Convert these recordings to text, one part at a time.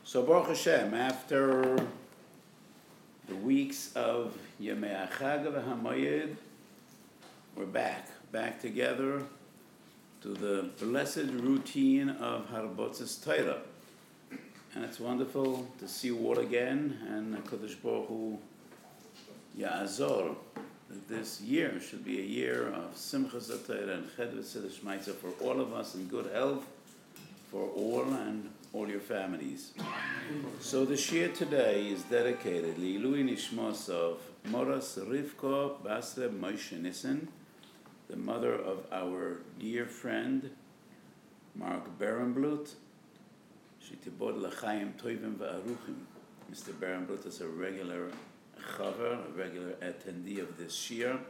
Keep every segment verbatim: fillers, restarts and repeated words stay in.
So Baruch Hashem, after the weeks of Yemei HaChag v'Hamoyed, we're back, back together to the blessed routine of Harbotzes Torah. And it's wonderful to see you all again, and HaKadosh Baruch Hu Ya'azor, that this year should be a year of Simchas HaTorah and Ched V'Tzedek Shmaitza for all of us, in good health for all and all your families. So the shir today is dedicated Leilui Nishmos of Moras Rivka Basreb Moshe Nissen, the mother of our dear friend Mark Berenblut. Shitibod L'chaim Toivim V'aruchim. Mister Berenblut is a regular chaver, a regular attendee of this shir,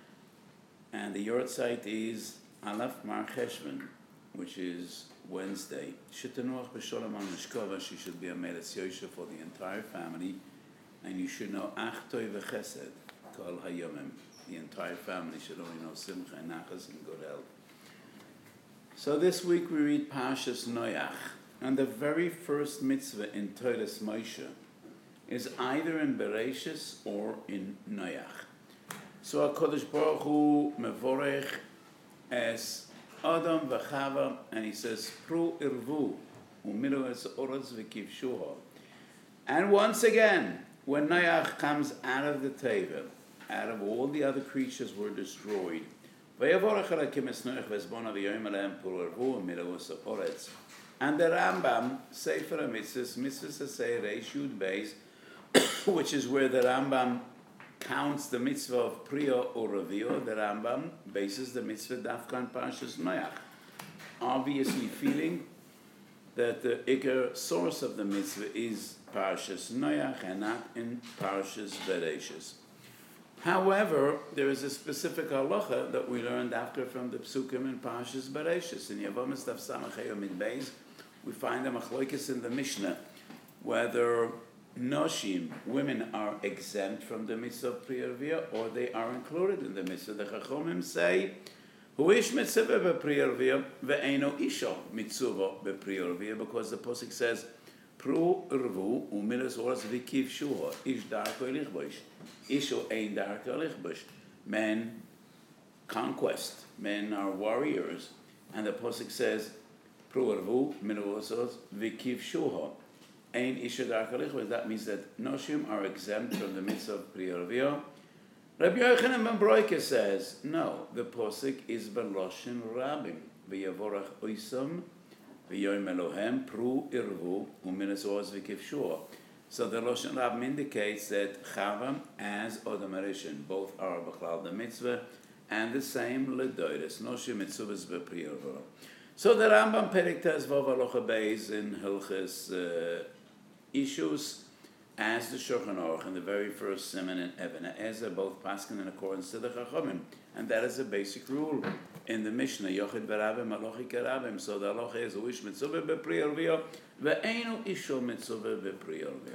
and the yortzeit is Alaf Mar Cheshvan, which is Wednesday. Shetanuach b'sholom al mishkova. She should be a meretz yosha for the entire family, and you should know achtoi v'chesed kol hayomim. The entire family should only know simcha and nachas and good health. So this week we read Parshas Noach, and the very first mitzvah in Toras Moshe is either in Bereshis or in Noach. So HaKadosh Baruch Hu mevorech es Adam v'Chava, and he says, Pru irvu, umiru es oretz v'kivshuha. And once again, when Noach comes out of the teva, out of all the other creatures were destroyed, v'yavorach alakim es Noach v'ezbona v'yoyim alehem pru irvu, umiru es oretz. And the Rambam, Sefer HaMitzvos, Mitzvos Aseh Reish Yud Beis, which is where the Rambam counts the mitzvah of Priya or Ravio, the Rambam bases the mitzvah Dafkan Parshas Noach, obviously feeling that the Iker source of the mitzvah is Parshas Noach and not in Parshas Bereshis. However, there is a specific halacha that we learned after from the Psukim in Parshas Bereshis. In Yavamas Daf Samach Hayom Beis, we find a machlokes in the Mishnah whether Noshim, women, are exempt from the mitzvah of Pri Arvia, or they are included in the mitzvah. The Chachomim say, Huish mitzvah b'Pri Arvia, ve'eno isha mitzvah b'Pri Arvia, because the Pasuk says, Pru irvu umilas oras v'kiv shuha, ish darko elichbosh, isho ein darko elichbosh. Men, conquest, men are warriors, and the Pasuk says, Pru irvu umilas oras v'kiv shuha. That means that Noshim are exempt from the mitzvah of Pri Arvia. Rabbi Yochanan ben Broike says, no, the posik is Beloshin Rabim. V'yavorach oisam, v'yoyim Elohem, pru irvu, uminas oz v'kivshua. So the Loshin Rabim indicates that Chava as Odom Arishin, both are B'chlal the mitzvah, and the same L'doides, Noshim mitzvahs v'Pri Arvia. So the Rambam Perek Tez Vav Alocha Beis in Hilchis issues as the Shulchan Aruch in the very first Simon and Even HaEzer, both paskin in accordance to the Chachamim, and that is a basic rule in the Mishnah. Yochid berabim alochi kerabim. So the halacha is uish mitzvah b'Pri Arvia ve'einu isho mitzvah b'Pri Arvia.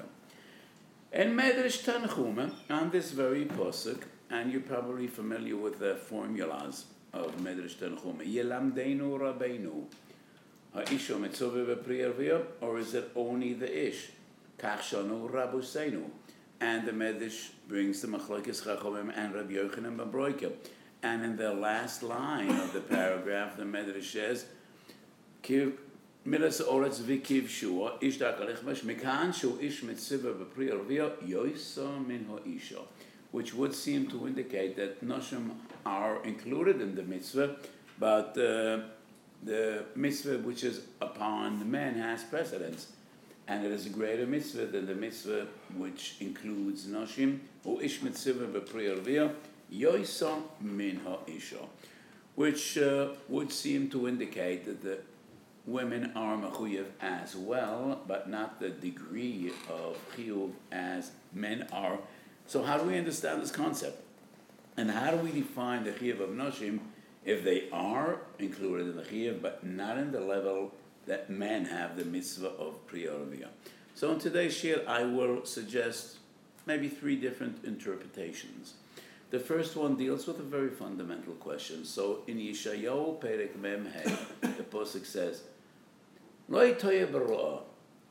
In Medrash Tanchuma, on this very pasuk, and you're probably familiar with the formulas of Medrash Tanchuma, Yelamdeinu Rabbeinu, ha'isho mitzvah b'Pri Arvia, or is it only the ish? Kachshanu Rabuseinu, and the Medrash brings the Machlokes Chachamim and Rabbi Yochanan ben Broike. And in the last line of the paragraph, the Medrash says, "Kiv milas oretz v'kiv shua ish dakalichmash mikan shu ish mitzvah b'Pri Arvia yoisa min ha'isha," which would seem to indicate that Noshim are included in the mitzvah, but uh, the mitzvah which is upon the men has precedence. And it is a greater mitzvah than the mitzvah which includes Noshim, or ish mitzvah b'Pri Arvia, yoisa min ha'isha, which uh, would seem to indicate that the women are mechuyev as well, but not the degree of chiyuv as men are. So how do we understand this concept? And how do we define the chiyuv of Noshim if they are included in the chiyuv, but not in the level that men have the mitzvah of Pri Arvia? So in today's shir, I will suggest maybe three different interpretations. The first one deals with a very fundamental question. So in Yeshayahu Perek Mem Hey, the pasuk says, Lo toye baroa,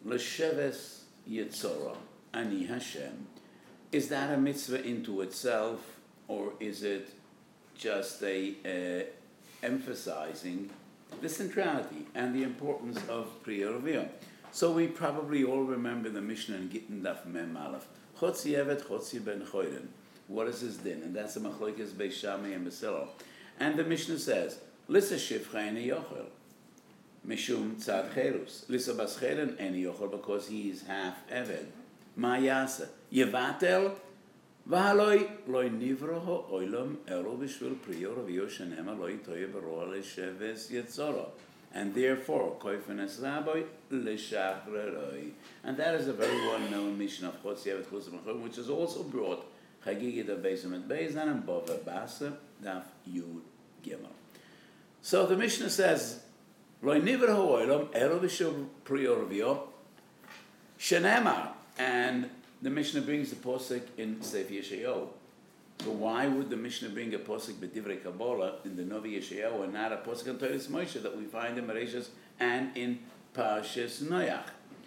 L'sheves Yitzorah, Ani Hashem. Is that a mitzvah into itself, or is it just a uh, emphasizing the centrality and the importance of Priya Revi'ah? So we probably all remember the Mishnah in Gittin Daf Mem Aleph. Chotzi Evet, Chotzi Ben Choyden. What is his din? And that's a machlokes Beis Shammai and Beis Hillel. And the Mishnah says, Lissa Shifcha Eni Yochel, Mishum Tzad Cherus. Lissa Bas Cheren Eni Yochel, because he is half Eved. Ma Yasa. Yevatel, V'haloi Loi Nivroho Oilam Elo B'shvil Priya Revi'ah Shenema Loi Toye B'roa L'Sheves Yitzorah. And therefore, Koifenes Rabbi L'Shachreroi. And that is a very well-known mission of Chotzi Evet Chotzi Ben Choyden, which is also brought Chagigit of Beis Emet Beis and Bava Basa Daf Yud Gimel. So the Mishnah says, Loi Nivra Ha'olam Elo B'shvil Priya Revi'ah Shenema. And the Mishnah brings the posuk in Sefer Yeshayahu. So why would the Mishnah bring a posuk b'divrei Kabbalah in the Novi Yeshayahu and not a posuk in Torah Moshe that we find in Bereshis and in Parshas Noach?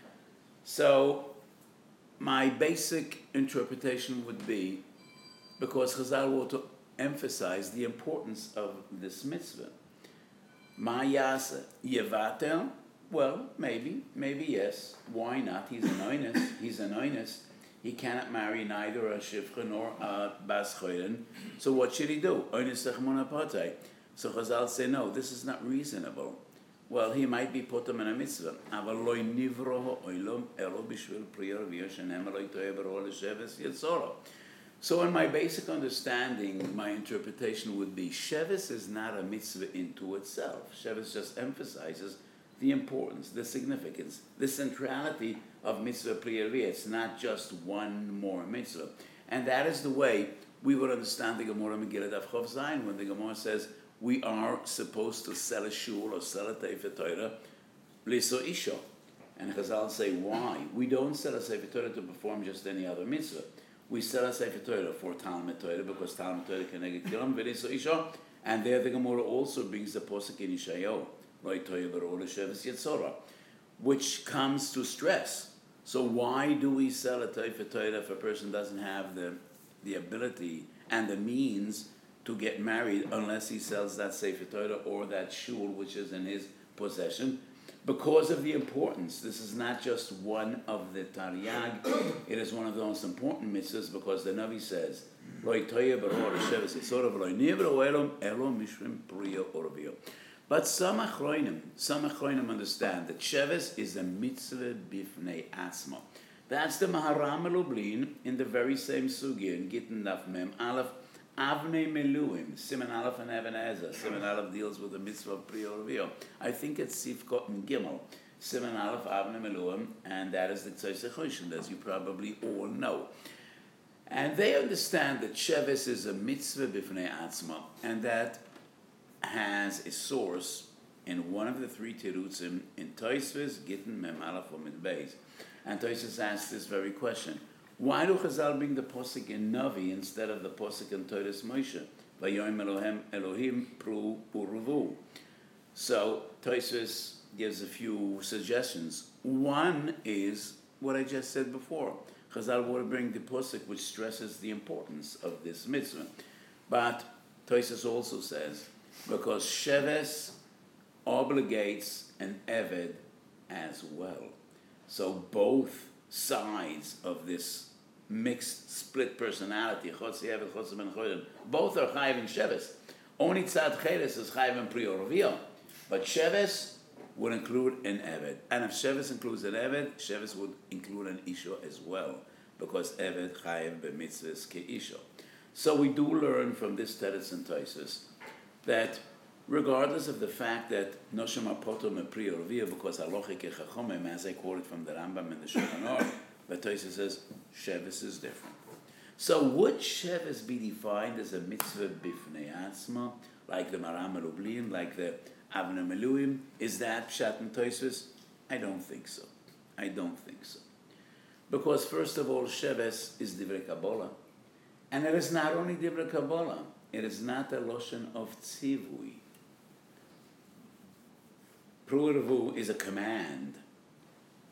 So my basic interpretation would be because Chazal want to emphasize the importance of this mitzvah. Ma yasa yevatel? Well, maybe, maybe yes. Why not? He's an oinus. He's an oinus. He cannot marry neither a shifcha nor a bas choyden. So what should he do? Oinus techmon apotay. So Chazal say, no, this is not reasonable. Well, he might be put him in a mitzvah. Aval loy nivro ha'olam elo b'shvil priya revi'ah shenem loy to'eh b'roa l'sheves yitzorah. So in my basic understanding, my interpretation would be, Sheves is not a mitzvah into itself. Sheves just emphasizes the importance, the significance, the centrality of mitzvah Priya Revi'ah. It's not just one more mitzvah. And that is the way we would understand the Gemara Megillah Daf Chof Zayin, when the Gemara says we are supposed to sell a shul or sell a Sefer Torah, Liso Isha. And Chazal say, why? We don't sell a Sefer Torah to perform just any other mitzvah. We sell a Sefer Torah for Talmud Torah, because Talmud Torah can negate Kilam, V'Liso Isha. And there the Gemara also brings the posuk in Yeshayahu, which comes to stress. So why do we sell a Sefer Torah if a person doesn't have the, the ability and the means to get married unless he sells that Sefer Torah or that shul which is in his possession? Because of the importance. This is not just one of the Taryag, it is one of the most important mitzvahs, because the Navi says, but some achroinim, some achroinim understand that Sheves is a mitzvah bifnei atzma. That's the Maharam Lublin in the very same sugya in Gittin Daf Mem Aleph, Avnei Meluim, Siman Aleph and Even Ezer. Siman Aleph deals with the mitzvah of Priya Revi'ah. I think it's Sifkot and Gimel. Siman Aleph, Avnei Meluim, and that is the Tzosei Choshen, as you probably all know. And they understand that Sheves is a mitzvah bifnei atzma, and that has a source in one of the three terutzim in Tosfos, Gittin, Mem Aleph, or Mid Beis. And Tosfos asks this very question: why do Chazal bring the posuk in Navi instead of the posuk in Torah Moshe? Vayoyim Elohim Elohim Pru Uruvu. So Tosfos gives a few suggestions. One is what I just said before. Chazal want to bring the posuk which stresses the importance of this mitzvah, but Tosfos also says, because Sheves obligates an Eved as well. So both sides of this mixed, split personality, Chotzi Eved, Chotzi Ben Choyden, both are Chayiv in Sheves. Only Tzad Cheres is Chayiv in Priya Revi'ah, but Sheves would include an Eved. And if Sheves includes an Eved, Sheves would include an Isha as well, because Eved Chayiv b'mitzvahs ke'Isha. So we do learn from this Teretz and Tosfos that regardless of the fact that Noshim Apoto me Priya Revi'ah, because Halocha Kechachomim, as I quoted from the Rambam and the Shulchan Aruch, but Tosfos says Sheves is different. So would Sheves be defined as a mitzvah bifnei atzma, like the Maram Lublin, like the Avnei Meluim? Is that Pshat and Tosfos? I don't think so. I don't think so. Because first of all, Sheves is Divrei Kabbalah. And it is not only Divrei Kabbalah, it is not a Loshen of Tzivui. Pru'ervu is a command.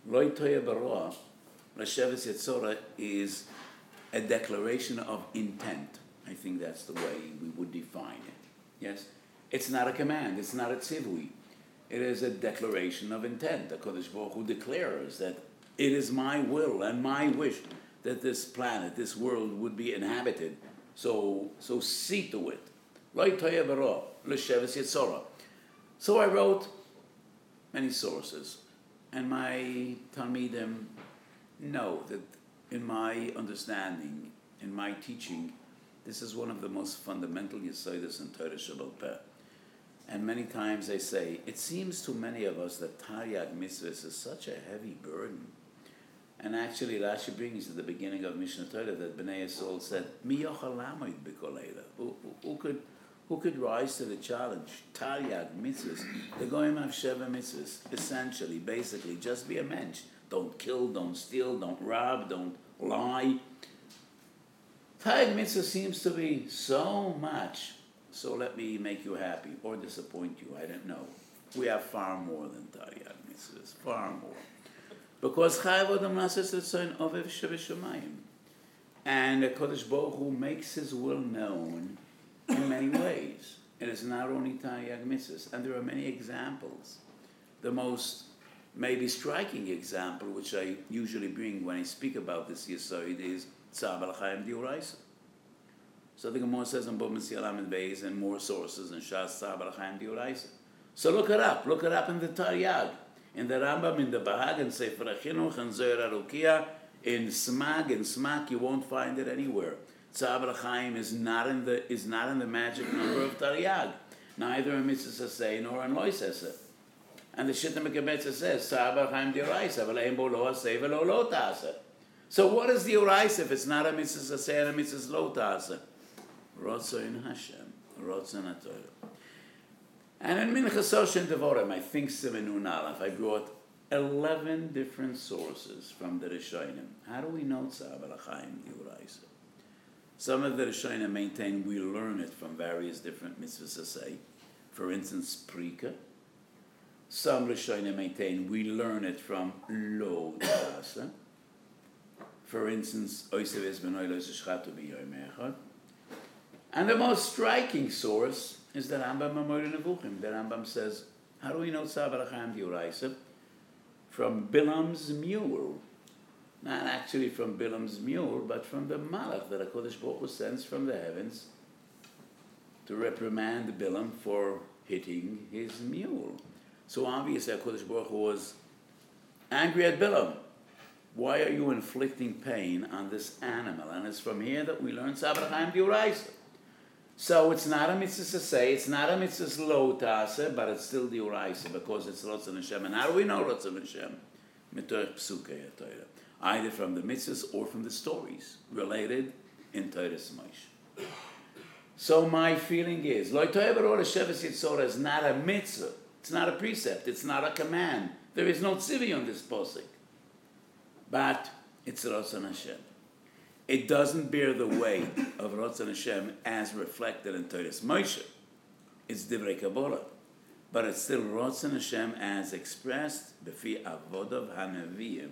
Loi Toya Baroa, Lesheves Yetzorah is a declaration of intent. I think that's the way we would define it. Yes? It's not a command, it's not a tzivui. It is a declaration of intent. The Kodesh Baruch Hu declares that it is my will and my wish that this planet, this world would be inhabited. So, so see to it. Loi Toya Baroa, Lesheves Yetzorah. So I wrote many sources, and my Talmidim know that in my understanding, in my teaching, this is one of the most fundamental Yesodis in Torah Sheba'al Peh. And many times I say, it seems to many of us that Taryag Mitzvahs is such a heavy burden. And actually, Rashi brings at the beginning of Mishnah Torah that Bnei Yisrael said, Mi yochal lamoid b'kol eila. Who, who, who could who could rise to the challenge? Taryag Mitzvahs. The Goyim have Sheva Mitzvahs. Essentially, basically, just be a mensch. Don't kill, don't steal, don't rob, don't lie. Taryag Mitzvah seems to be so much. So let me make you happy or disappoint you. I don't know. We have far more than Taryag Mitzvahs. Far more. Because Chayav Adam Nases Ritzoin Ovev Sheveshamayim. And the Kodesh Baruch Hu makes his will known in many ways. It is not only Taryag Mitzvahs. And there are many examples. The most maybe striking example, which I usually bring when I speak about this Yesod, is Tzar Balachayim Dioraisa. So the Gemara says in Bava Metzia Lamed Beis and more sources in Shas Tzar Balachayim Dioraisa. So look it up. Look it up in the Taryag. In the Rambam, in the Bahag, in Sefer HaChinuch, in Zohar HaRukiah, in Smag, in Smak, you won't find it anywhere. Tzar Balachayim is not in the is not in the magic number of Taryag, neither in Mitzvah Saseh nor in Lois Saseh. And the Shittim Mekabetza says, Tzar Balachayim Dioraisa, v'leim bo lo aseh v'lo lo ta'aseh. So what is the Dioraisa if it's not a Mitzvah Saseh and a Mitzvah lo ta'aseh? Rotzoin Hashem, Rotzoin HaTorah. And in Minchas Oshen Devorim, I think Simenun Aleph, I brought eleven different sources from the Rishonim. How do we know Tzar Balachayim Dioraisa? Some of the Rishonim maintain we learn it from various different mitzvahs asay. For instance, Prika. Some Rishonim maintain we learn it from Lo Ta'asa. For instance, Oisev es b'noi lo yishchatu b'yoyim echad. And the most striking source is the Rambam Mamor Nevuchim. The Rambam says, how do we know Tzar Balachayim Dioraisa? From Bilam's mule. Not actually from Bilam's mule, but from the Malach that HaKadosh Baruch Hu sends from the heavens to reprimand Bilam for hitting his mule. So obviously HaKadosh Baruch Hu was angry at Bilam. Why are you inflicting pain on this animal? And it's from here that we learn Tzar Balachayim Dioraisa. So it's not a mitzvah say, it's not a mitzvah lo ta'aseh, but it's still the uraisa because it's Ratzon Hashem. And how do we know Ratzon Hashem? Mitor Psukei HaTorah. Either from the mitzvahs or from the stories related in Torah's Moshe. So my feeling is, Lo Toya Baroa Lesheves Yetzorah is not a mitzvah. It's not a precept. It's not a command. There is no tzivui on this posik. But it's Ratzon Hashem. It doesn't bear the weight of Ratzon Hashem as reflected in Torah's Moshe. It's Divrei Kabbalah. But it's still Ratzon Hashem as expressed b'fi avodav hanaviyim.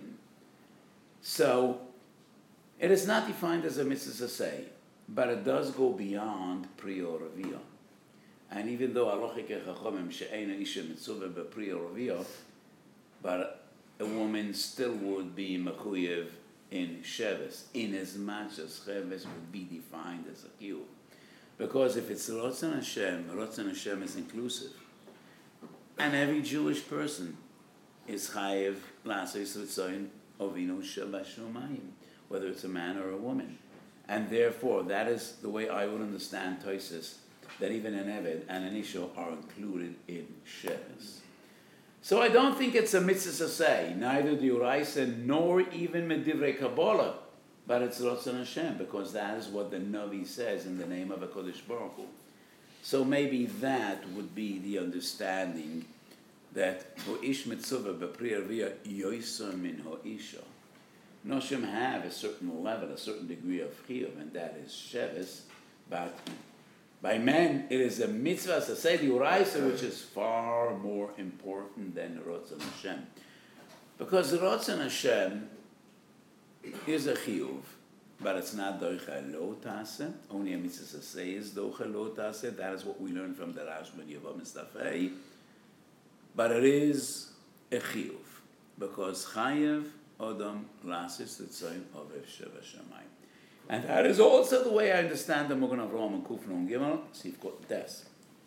So, it is not defined as a mitzvah say, but it does go beyond Priya Raviyah. And even though Alochik Chachomim she'eina isha mitzvah b'Priya Raviyah, but a woman still would be mechuyev in Sheves, in as much as Sheves would be defined as a kiyuv. Because if it's Ratzon Hashem, Ratzon Hashem is inclusive. And every Jewish person is chayev l'aseh ritzoin Avinu Shabashomayim, whether it's a man or a woman. And therefore, that is the way I would understand Tosis, that even an Eved and an Isha are included in Sheves. So I don't think it's a mitzvah to say, neither the Uraisa nor even Medivrei Kabbalah, but it's Ratzon Hashem, because that is what the Navi says in the name of HaKadosh Baruch Hu. So maybe that would be the understanding that Ho'ish Mitzvah B'Pri Arviyah Yoisa Min Ho'isha. Noshim have a certain level, a certain degree of chiyuv, and that is Sheves, but by men, it is a mitzvah to say the Uraisa, which is far more important than Ratzon Hashem. Because the Ratzon Hashem is a chiyuv, but it's not doicha lo taseh. Only a mitzvah say is doicha lo taseh. That is what we learn from the Rashba Yavam Mistafei. But it is a chiyuv, because chayev Adam lasis tzayim ovev sheva shamayim. And that is also the way I understand the Magen Avraham and Kuf Nun Gimel, Sivkot Tes.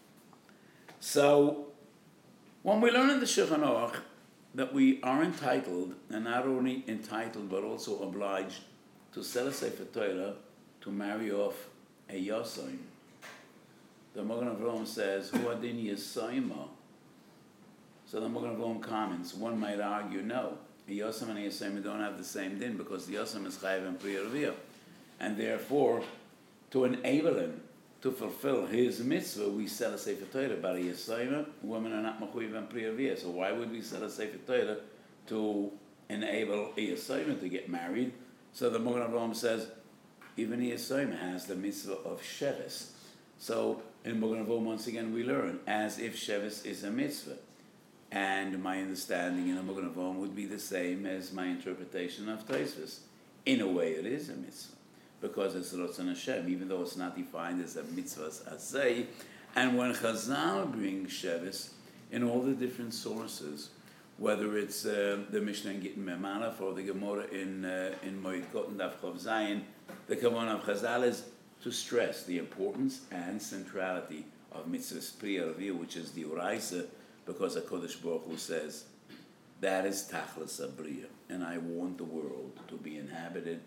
So, when we learn in the Shulchan Aruch that we are entitled, and not only entitled, but also obliged to sell a Sefer Torah to marry off a Yosoim, the Magen Avraham says, Hu adin Yosoima. So the Magen Avraham comments, one might argue, no, a Yosoim and a Yosoim don't have the same din, because the Yosoim is Chayiv and Pri Reviyah. And therefore, to enable him to fulfill his mitzvah, we sell a Sefer Torah. But a Yisayim, women are not Mechuyev and Pri Reviyah. So why would we sell a Sefer Torah to enable a Yisayim to get married? So the Magen Avraham says, even a Yisayim has the mitzvah of Shevis. So in Magen Avraham, once again, we learn as if Shevis is a mitzvah. And my understanding in the Magen Avraham would be the same as my interpretation of Tosfos. In a way, it is a mitzvah, because it's Ratzon Hashem, even though it's not defined as a mitzvah asay. And when Chazal brings Shevis in all the different sources, whether it's uh, the Mishnah in Gittin Memalaf or the Gemara in uh, in Moed Katan Daf Chav Zayin, the kavanah of Chazal is to stress the importance and centrality of mitzvahs Pri Reviyah, which is the Uraisa, because HaKadosh Baruch Hu says, that is Tachlis Abriya, and I want the world to be inhabited.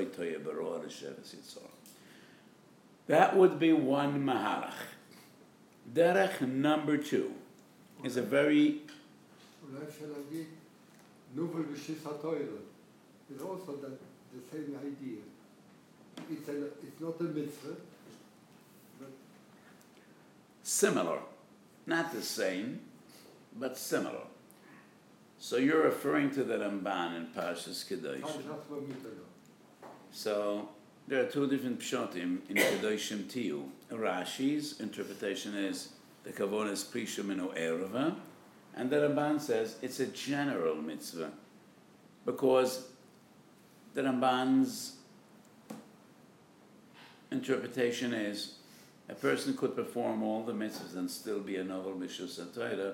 That would be one mahalach. Derech number two is a very... It's also the, the same idea. It's, a, it's not a mitzvah, but... Similar. Not the same, but similar. So you're referring to the Ramban in Parshas Kedoshim. So there are two different pshatim in Kedoshim Tiyu. Rashi's interpretation is the kavanah is Prisha Minu Ereva, and the Ramban says it's a general mitzvah, because the Ramban's interpretation is a person could perform all the mitzvahs and still be a novel b'shus HaTorah.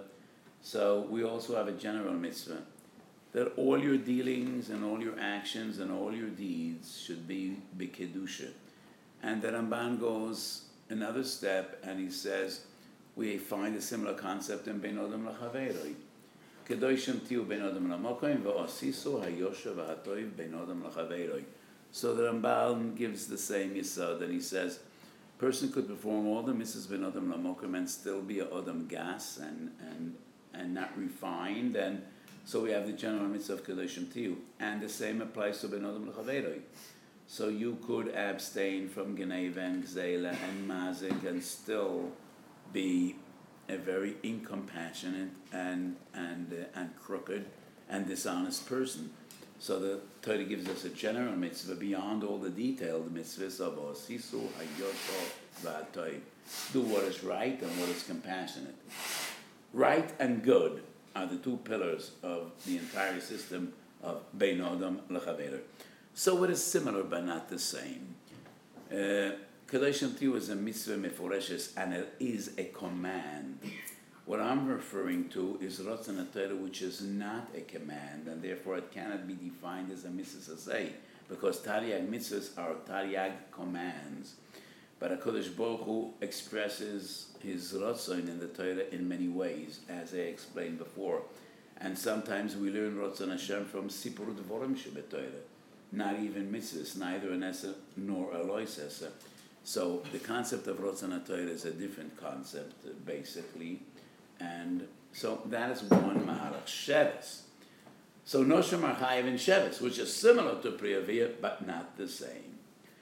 So we also have a general mitzvah that all your dealings and all your actions and all your deeds should be b'kedusha. And the Ramban goes another step and he says, we find a similar concept in Ben Odom L'Chaveroi. Kedoshim Tiyu Ben Odom L'Mokoim V'Osisu HaYosha V'Hatoiv Ben Odom L'Chaveroi. So the Ramban gives the same yisod, and he says, person could perform all the mitzvahs Ben Odom L'Mokoim and still be a Odom gas and, and, and not refined, and so we have the general mitzvah of Kedoshim Tiyu, and the same applies to Ben Odom L'Chaveroi. So you could abstain from Geneva and Gzela and Mazik and still be a very incompassionate and and uh, and crooked and dishonest person. So the Torah gives us a general mitzvah beyond all the detailed mitzvahs of Osisu, Hayosho, V'Atoy. Do what is right and what is compassionate. Right and good are the two pillars of the entire system of Bein Odom L'Chaver. So it is similar but not the same. Uh, Kedoshim Tiyu is a mitzvah meforeshes, and it is a command. What I'm referring to is Ratzon HaTorah, which is not a command, and therefore it cannot be defined as a mitzvah say, because Taryag mitzvahs are Taryag commands. But HaKadosh Baruch Hu expresses his Ratzon in the Torah in many ways, as I explained before. And sometimes we learn Ratzon Hashem from Sipur Dvorim Shebetoirah, not even mitzvahs, neither an Esa nor a Lois Esa. So the concept of Ratzon HaTorah is a different concept, uh, basically. And so that is one Mahalach. Shevis. So Noshim are Chayiv in Shevis, which is similar to Pri Reviyah, but not the same.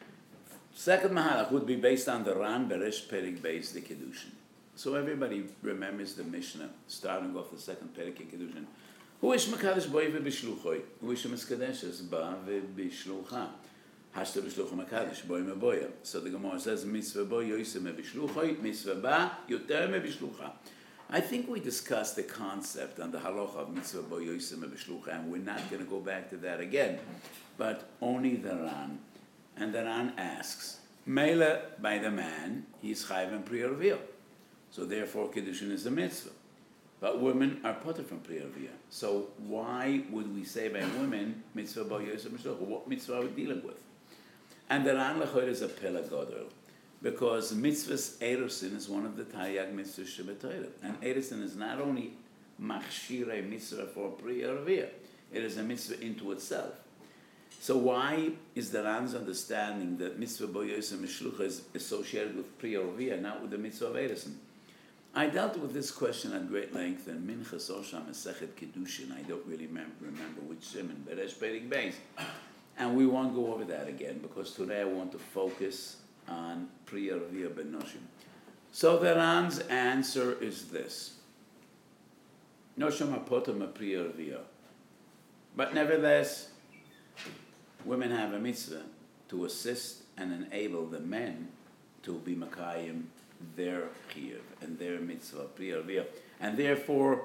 Second Mahalach would be based on the Ran Beresh Perik Beis the Kedushin. So everybody remembers the Mishnah, starting off the second Perik in Kedushin. Hu ish mekadesh boi ve'bishluchoi, hu ish miskadeshes ba ve'bishlucha. Hashta b'shlucha mekadesh boi me'boya. So the Gemara says, mitzvah bo yoyse me'bishluchoi, mitzvah ba yoter me'bishlucha. I think we discussed the concept on the halacha of mitzvah bo yosim b'shlucha, and we're not going to go back to that again, but only the Ran. And the Ran asks, Mele by the man, he's chayv and priya reviyah. So therefore, Kiddushin is a mitzvah. But women are potter from priya reviyah. So why would we say by women, mitzvah bo yosim b'shlucha? What mitzvah are we dealing with? And the Ran Lechoyer is a pela godel. Because mitzvahs erusin is one of the taryag mitzvahs shebetoyre. And erusin is not only machshire mitzvah for priya reviyah, it is a mitzvah into itself. So why is the Ran's understanding that mitzvah bo yosim b'shlucha is associated with priya reviyah, not with the mitzvah of erusin? I dealt with this question at great length in Minchas Osha Masechet Kiddushin. I don't really remember, remember which simon, Beresh Perek Beis. And we won't go over that again, because today I want to focus on priya reviyah benoshim. So the Ran's answer is this: Noshim hapotam priya reviyah. But nevertheless, women have a mitzvah to assist and enable the men to be makayim their chiyuv and their mitzvah priya reviyah, and therefore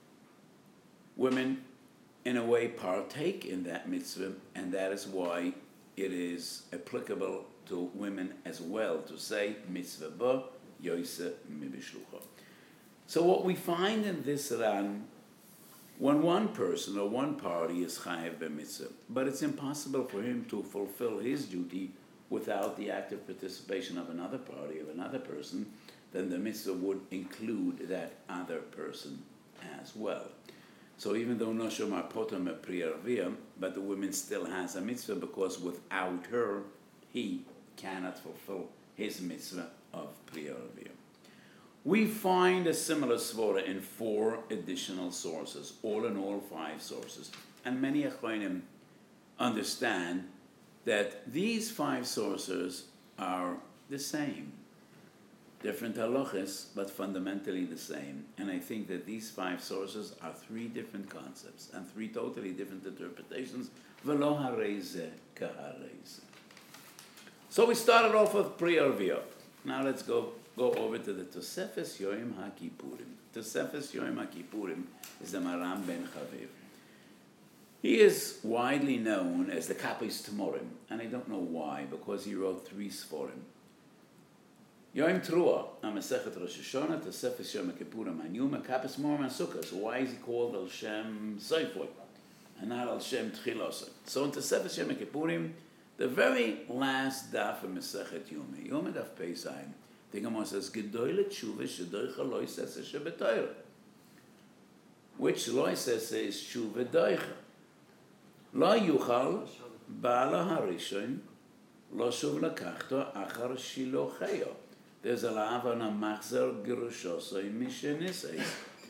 women in a way partake in that mitzvah, and that is why it is applicable to women as well to say mitzvah ba yoise mibishlucha. So what we find in this Ran, when one person or one party is chayav b'mitzvah, but it's impossible for him to fulfill his duty without the active participation of another party, of another person, then the mitzvah would include that other person as well. So even though Noshim are potam a priya reviyah, but the woman still has a mitzvah, because without her, he cannot fulfill his mitzvah of priya reviyah. We find a similar svara in four additional sources, all in all five sources. And many Achronim understand that these five sources are the same. Different halachas, but fundamentally the same. And I think that these five sources are three different concepts and three totally different interpretations. V'lo hareze kahareze. So we started off with priya reviyah. Now let's go go over to the Tosefes Yoim HaKippurim. Tosefes Yoim HaKippurim is the Maram ben Chaviv. He is widely known as the Kapis Tmorim, and I don't know why, because he wrote three Sforim. Yoim Trua, Masechet Rosh Hashanah, Tosefes Yoim HaKippurim, Anyuma, Kapis Tmorim, and Sukkah. So why is he called Al Shem Seifoi and not Al Shem Tchilosai? So in Tosefes Yoim HaKippurim, the very last daf of Masechet Yoma, Yoma daf Pesach, the Gemara says, Gedoyle tshuva shedoicha loy sese shebetoyre. Which loy sese is tshuva doicha. Lo yuchal ba'ala harishon lo shuv lakachto achar shilocheyo. There's a lav on a machzer gerushosoi mishenisei.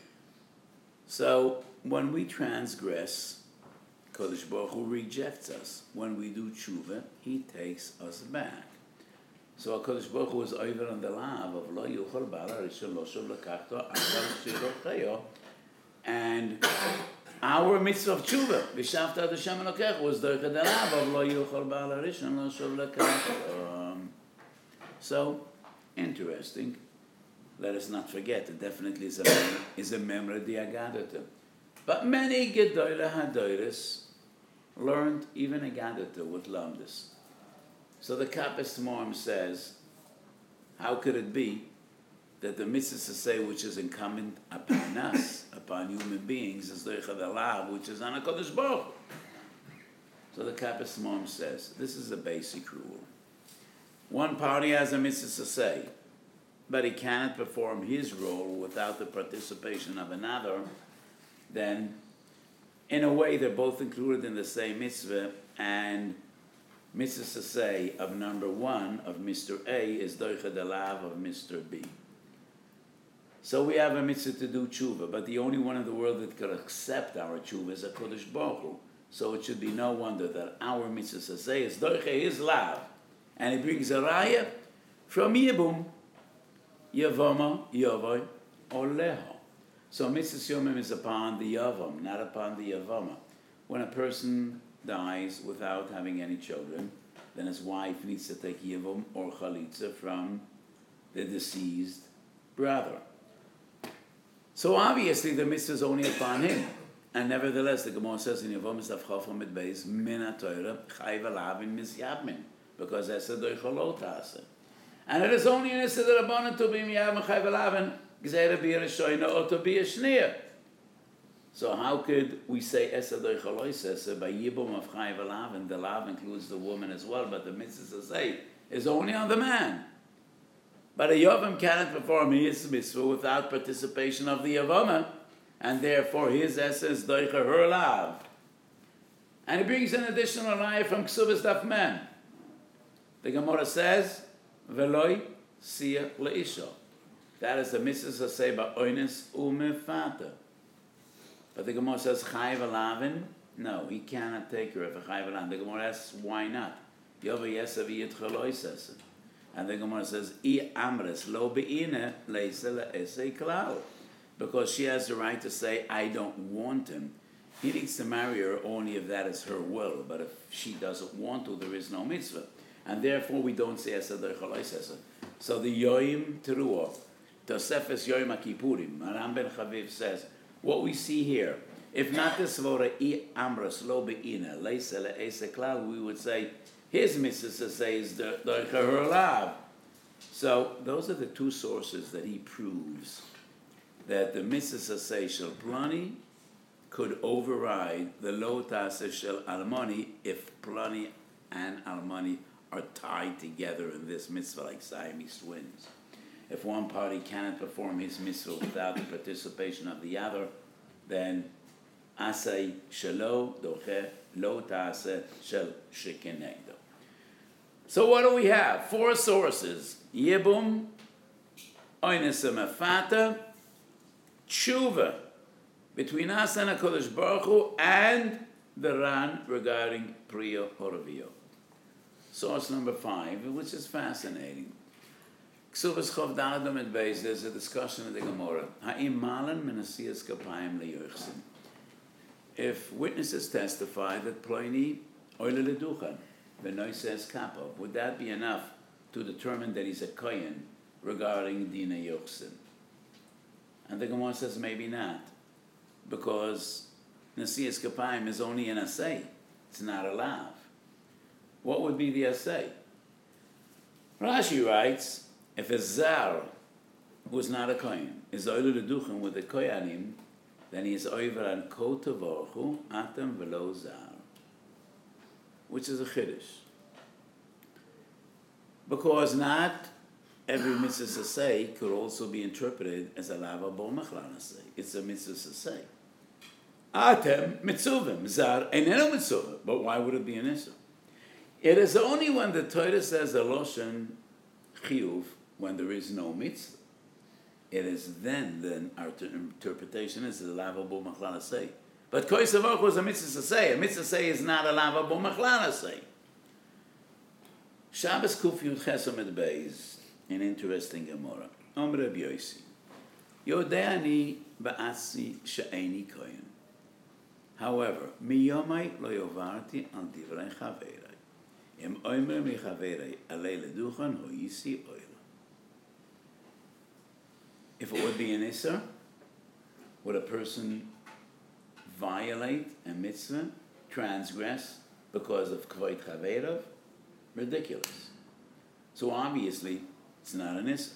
So when we transgress, Kodesh Baruch Hu rejects us. When we do tshuva, he takes us back. So HaKadosh Baruch Hu is over on the lav of Lo Yuchal Ba'al HaRishon Lo Shuv Lakachto Achar Shilocheyo, and our mitzvah of tshuva, V'shavta Ad Hashem Elokecha, was the lav of Lo Yuchal Ba'al HaRishon Lo Shuv Lakachto. So, interesting. Let us not forget, it definitely is a mem- is a memra diagadata. But many Gedoyle Hadoyres learned even Agadata with Lamdus. So the Kapis Tmorim says, how could it be that the mitzvah to say which is incumbent upon us, upon human beings, is the Chadalav, which is on HaKadosh Baruch Hu? So the Kapis Tmorim says, this is a basic rule. One party has a mitzvah to say, but he cannot perform his role without the participation of another, then in a way they're both included in the same mitzvah, and mitzvah to say of number one of Mister A is doicha delav of Mister B. So we have a mitzvah to do tshuva, but the only one in the world that could accept our tshuva is HaKadosh Baruch Hu. So it should be no wonder that our mitzvah to say is doicha his lav, and he brings a raya from Yibum, Yavama, Yavoy, or Leho. So mitzvah yomim is upon the Yavam, not upon the Yavama. When a person dies without having any children, then his wife needs to take Yibum or Chalitza from the deceased brother. So obviously the mitzvah is only upon him. And nevertheless, the Gemara says in Yevamos Daf Chaf Amid Beis, Min HaTorah Chayv Alavin Misyabmin, because Esed Doichel Lo Ta'aseh. And it is only in Esed Rabbanan to be Miyab Chayv Alavin, Gzeira B'Yer Shoyna or to be a Shneer. So how could we say Esed Doichel Lo Ta'aseh by Yibum of Chayv Alavin? The Lav includes the woman as well, but the mitzvah to say is only on the man. But a Yavam cannot perform his mitzvah without participation of the Yavama, and therefore his essence doicha her lav. And he brings an additional lie from Ksubas Daf Mem. The Gemara says, "Veloi sia leisha." That is the mitzvah say by oines umefata. But the Gemara says chayv alavin. No, he cannot take her if a chayv alavin. The Gemara asks why not. Yova yesav yitchaloi says. And the Gemara says, "I amres lo beine leisa leesei klal," because she has the right to say, "I don't want him." He needs to marry her only if that is her will. But if she doesn't want to, there is no mitzvah, and therefore we don't say Esed Doichel Lo Ta'aseh. So the Yoim Teruah, Tosefes Yoim HaKippurim, Aram Ben Chaviv says, what we see here, if not the Svora I amres lo beine leisa leesei klal, we would say his mitzvah to say is Doicha her lav. So those are the two sources that he proves that the mitzvah to say shel plani could override the lo ta'aseh shel almani if plani and almani are tied together in this mitzvah like Siamese twins. If one party cannot perform his mitzvah without the participation of the other, then asay shelo doche lo ta'aseh shel shekenegdo. So what do we have? Four sources: Yibum, Oines Mefata, Tshuva, between us and HaKadosh Baruch Hu, and the Ran regarding Priya Horavio. Source number five, which is fascinating. Ksuvas Chav Daled Amid Beis, there's a discussion in the Gemara. Ha'im malan min asiyas kapayim liyochsin. If witnesses testify that Pliny oile leduchan, Benoy says kappa, would that be enough to determine that he's a kohen regarding Dina Yochsin? And the Gemara says maybe not, because Nasiyas Kapayim is only an asay. It's not a lav. What would be the asay? Rashi writes, if a zar who's not a kohen is oilu leduchan with the koyanim, then he is over an kotavorchu atam velo zar, which is a chiddush. Because not every mitzvah sasei could also be interpreted as a lava bo machlan asay. It's a mitzvah sasei. Atem mitzuvim zar eneno mitzvah. But why would it be an issue? It is only when the Torah says a loshen chiyuv when there is no mitzvah. It is then then our interpretation is a lava bo machlan asay. But koisavok was a mitzvah say. A mitzvah say is not a lava bo machlan say. Shabbos Kuf Yud Ches Amid Beis, an interesting Gemara. Omer Rabbi Yossi, Yodeani ba'atzi she'eni kohen. However, miyomai lo yovarti al divrei chaverei. Im omer mi chaverei alei leduchan ho yisi oila. If it would be an Isser, would a person violate a mitzvah, transgress because of kvoit chaverov? Ridiculous. So obviously, it's not an Isser.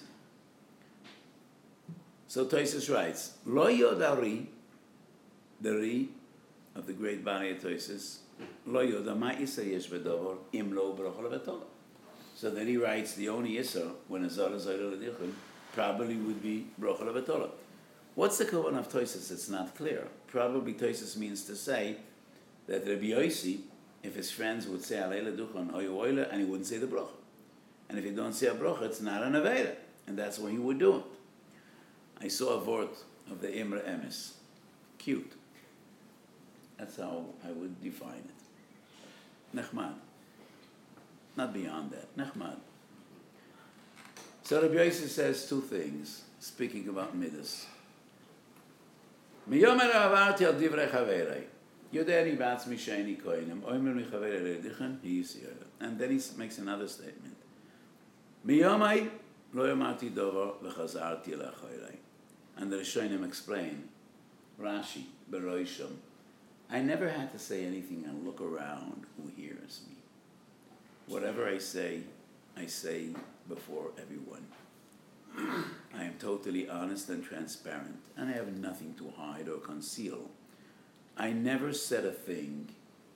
So Tosfos writes, Lo yodari, the Ri of the great Bari of Tosfos, Lo yoda ma Isser yesh v'dovor im lo brocha levatola. So then he writes, the only Isser, when a zara zayra l'dichun, probably would be brocha levatola. What's the kavanah of Tosfos? It's not clear. Probably Tosfos means to say that Rabbi Yossi, if his friends would say alei leduchan oyu oile, and he wouldn't say the brocha, and if you don't say a brocha, it's not an aveda, and that's what he would do it. I saw a vort of the Imre Emes, cute. That's how I would define it. Nechmad, not beyond that. Nechmad. So Rabbi Yossi says two things, speaking about midas. Miyomer avarti al divrei chaverei. Yodeni ba'atzmi she'eni kohenim. Omer mi chaverei le'dichen, he yisi oila. And then he makes another statement. Miyomai lo yomarti dover v'chazarti le'choirei. and the Rishonim explain, Rashi, Beroishim, I never had to say anything and look around who hears me. Whatever I say, I say before everyone. I am totally honest and transparent, and I have nothing to hide or conceal. I never said a thing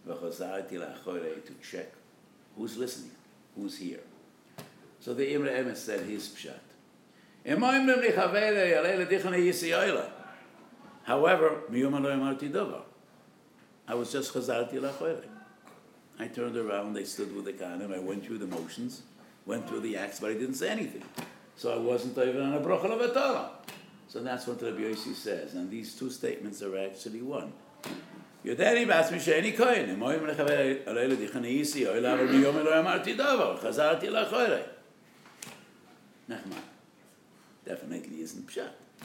to check who's listening, who's here. So the Imre Emes said his pshat. However, I was just chazarti la'choyrei. I turned around, they stood with the kahanim, I went through the motions, went through the acts, but I didn't say anything. So I wasn't even on a brocha levatara. So that's what Rabbi Yossi says, and these two statements are actually one. Yodeni b'atzmi she'eni kohen, emoim lechaver alei l'dichani yisi, oy lavar miyom elo amarti davar, chazarti la'choyrei. Nachman. Definitely isn't pshat.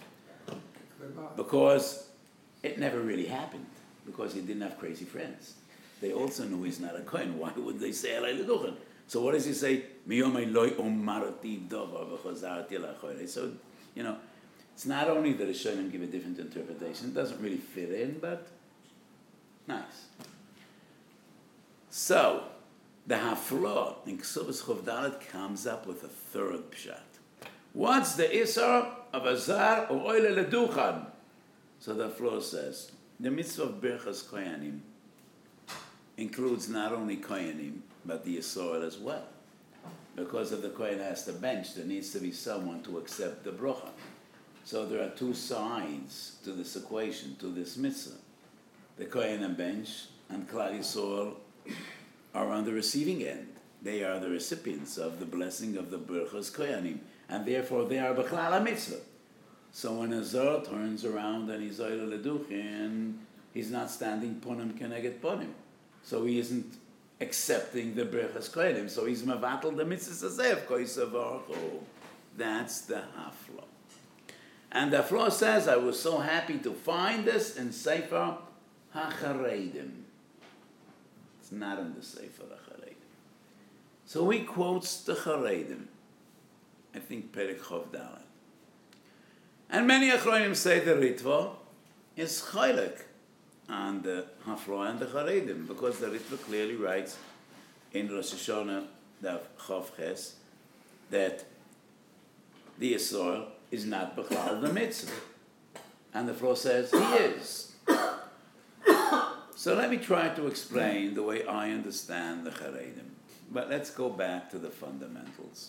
Because it never really happened, because he didn't have crazy friends. They also knew he's not a kohen. Why would they say alei l'duchen? So what does he say? Miyom eloi omarti davar v'chazarti la'choyrei. So, you know, it's not only that the Rishonim give a different interpretation, it doesn't really fit in, but nice. So, the Hafla in Ksubas Chovdalet comes up with a third pshat. What's the Isar of Azar or Oile Leduchan? So the Hafla says, the mitzvah of Birchas Koyanim includes not only Koyanim, but the Yisrael as well. Because if the Kohen has to bench, there needs to be someone to accept the brocha. So there are two sides to this equation, to this mitzvah. The Kohen and bench and Klal Yisrael are on the receiving end. They are the recipients of the blessing of the Birchas Koyanim, and therefore they are B'chlal HaMitzvah. So when a Zor turns around and he's Oile Leduchin, he's not standing Ponim Keneged Ponim. So he isn't accepting the Birchas Koyanim. So he's Mavatal the Mitzvah Zeh Koysa V'Orcho. That's the Hafla. And the Hafla says, I was so happy to find this in Sefer HaCharedim. It's not in the Sefer HaCharedim. So he quotes the Charedim. I think Perek Chov Dalet. And many Achronim say the Ritva is Chaylek on the Hafla and the Charedim, because the Ritva clearly writes in Rosh Hashanah, the Chov Ches, that the Yisrael is not B'chlal the Mitzvah. And the Hafla says he is. So let me try to explain the way I understand the Charedim. But let's go back to the fundamentals.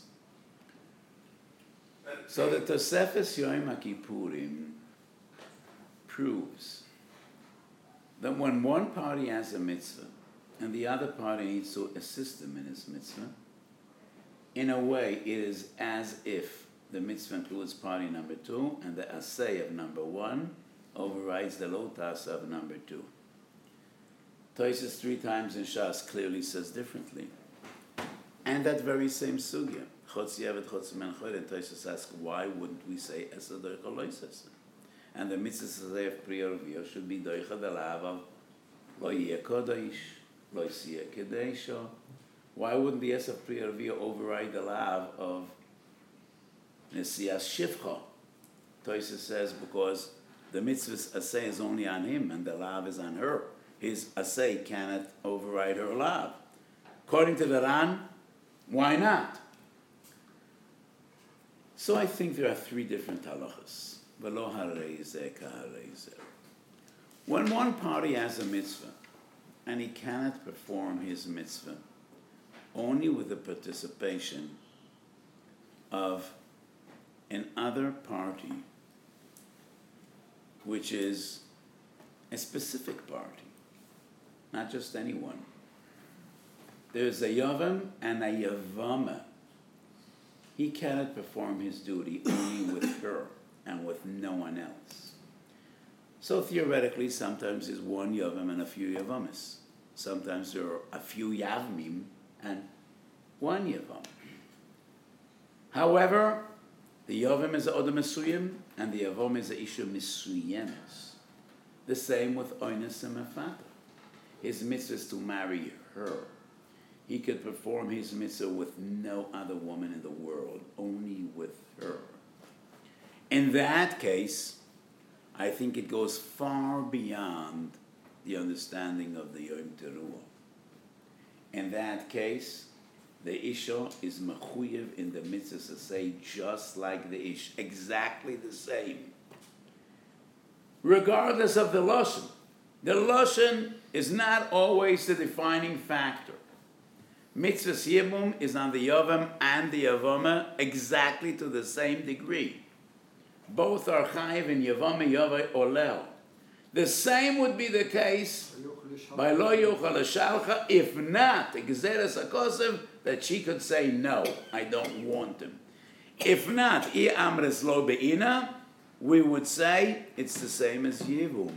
So the Tosefes Yom HaKippurim proves that when one party has a mitzvah and the other party needs to assist him in his mitzvah, in a way it is as if the mitzvah includes party number two and the asay of number one overrides the lotas of number two. Tosefos three times in Shas clearly says differently. And that very same sugya, Chotz Yevet Chotz Menchoid, and Tosefos asks, why wouldn't we say Esa Doicha Loises? And the mitzvah Sazeh of Priya Reviyah should be Doicha Delav of Lo Yeh Kodesh, Lo Yisiyeh Kedesho. Why wouldn't the Esa of Priya Reviyah override the lav of Nesiyas Shivcha? Tosefos says, because the mitzvah's asay is only on him and the lav is on her. His asay cannot override her lav. According to the Ran, why not? So I think there are three different halachas. V'lo harei zeh k'harei zeh. When one party has a mitzvah and he cannot perform his mitzvah only with the participation of another party, which is a specific party, not just anyone. There's a Yavam and a Yavama. He cannot perform his duty only with her and with no one else. So theoretically, sometimes there's one Yavam and a few Yavamis. Sometimes there are a few Yavmim and one Yavam. However, the Yavam is a Odom Mesuyim and the Yavam is a Isha Mesuyemes. The same with Oines and Mefata. His mitzvah is to marry her. He could perform his mitzvah with no other woman in the world, only with her. In that case, I think it goes far beyond the understanding of the Yom Teruah. In that case, the Isha is mechuyev in the mitzvah to say just like the Ish, exactly the same. Regardless of the Lashon. The Lashon is not always the defining factor. Mitzvah's Yibum is on the Yavam and the Yavama exactly to the same degree. Both are Chayiv in Yavama, Yavai, or Lel. The same would be the case by Lo Yuchal Shalcha, if not, Gezeres HaKosev, that she could say, no, I don't want him. If not, I Amres Lo Be'ina, we would say it's the same as Yibum,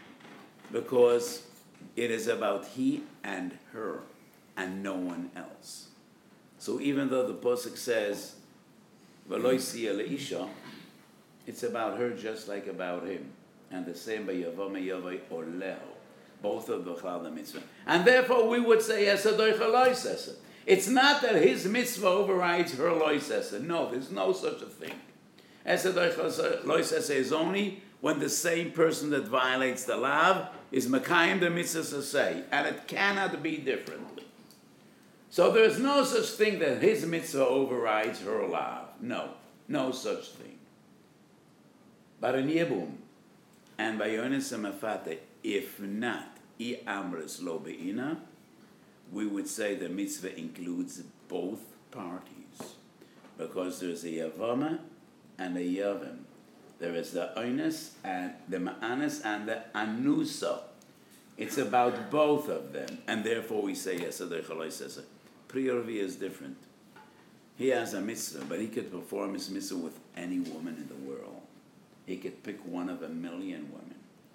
because it is about he and her, and no one else. So even though the Pasuk says, V'lo yisiya le'isha, it's about her just like about him. And the same by Yavama Yavai or Leho. Both of the B'chlal mitzvah. And therefore we would say, Esadoicha loisesa. It's not that his mitzvah overrides her loisesa. No, there's no such a thing. Esadoicha loisesa is only when the same person that violates the law is Mekayim the mitzvah say. And it cannot be differently. So there is no such thing that his mitzvah overrides her law. No, no such thing. But in Yibum, and by Yonis Mefate, if not, I Amres Lo Be'ina, we would say the mitzvah includes both parties. Because there's a Yavama and a Yavim. There is the Oines and the Ma'anis and the Anusa. It's about both of them. And therefore we say, yes, the Chaloi says, Priorvi is different. He has a mitzvah, but he could perform his mitzvah with any woman in the world. He could pick one of a million women.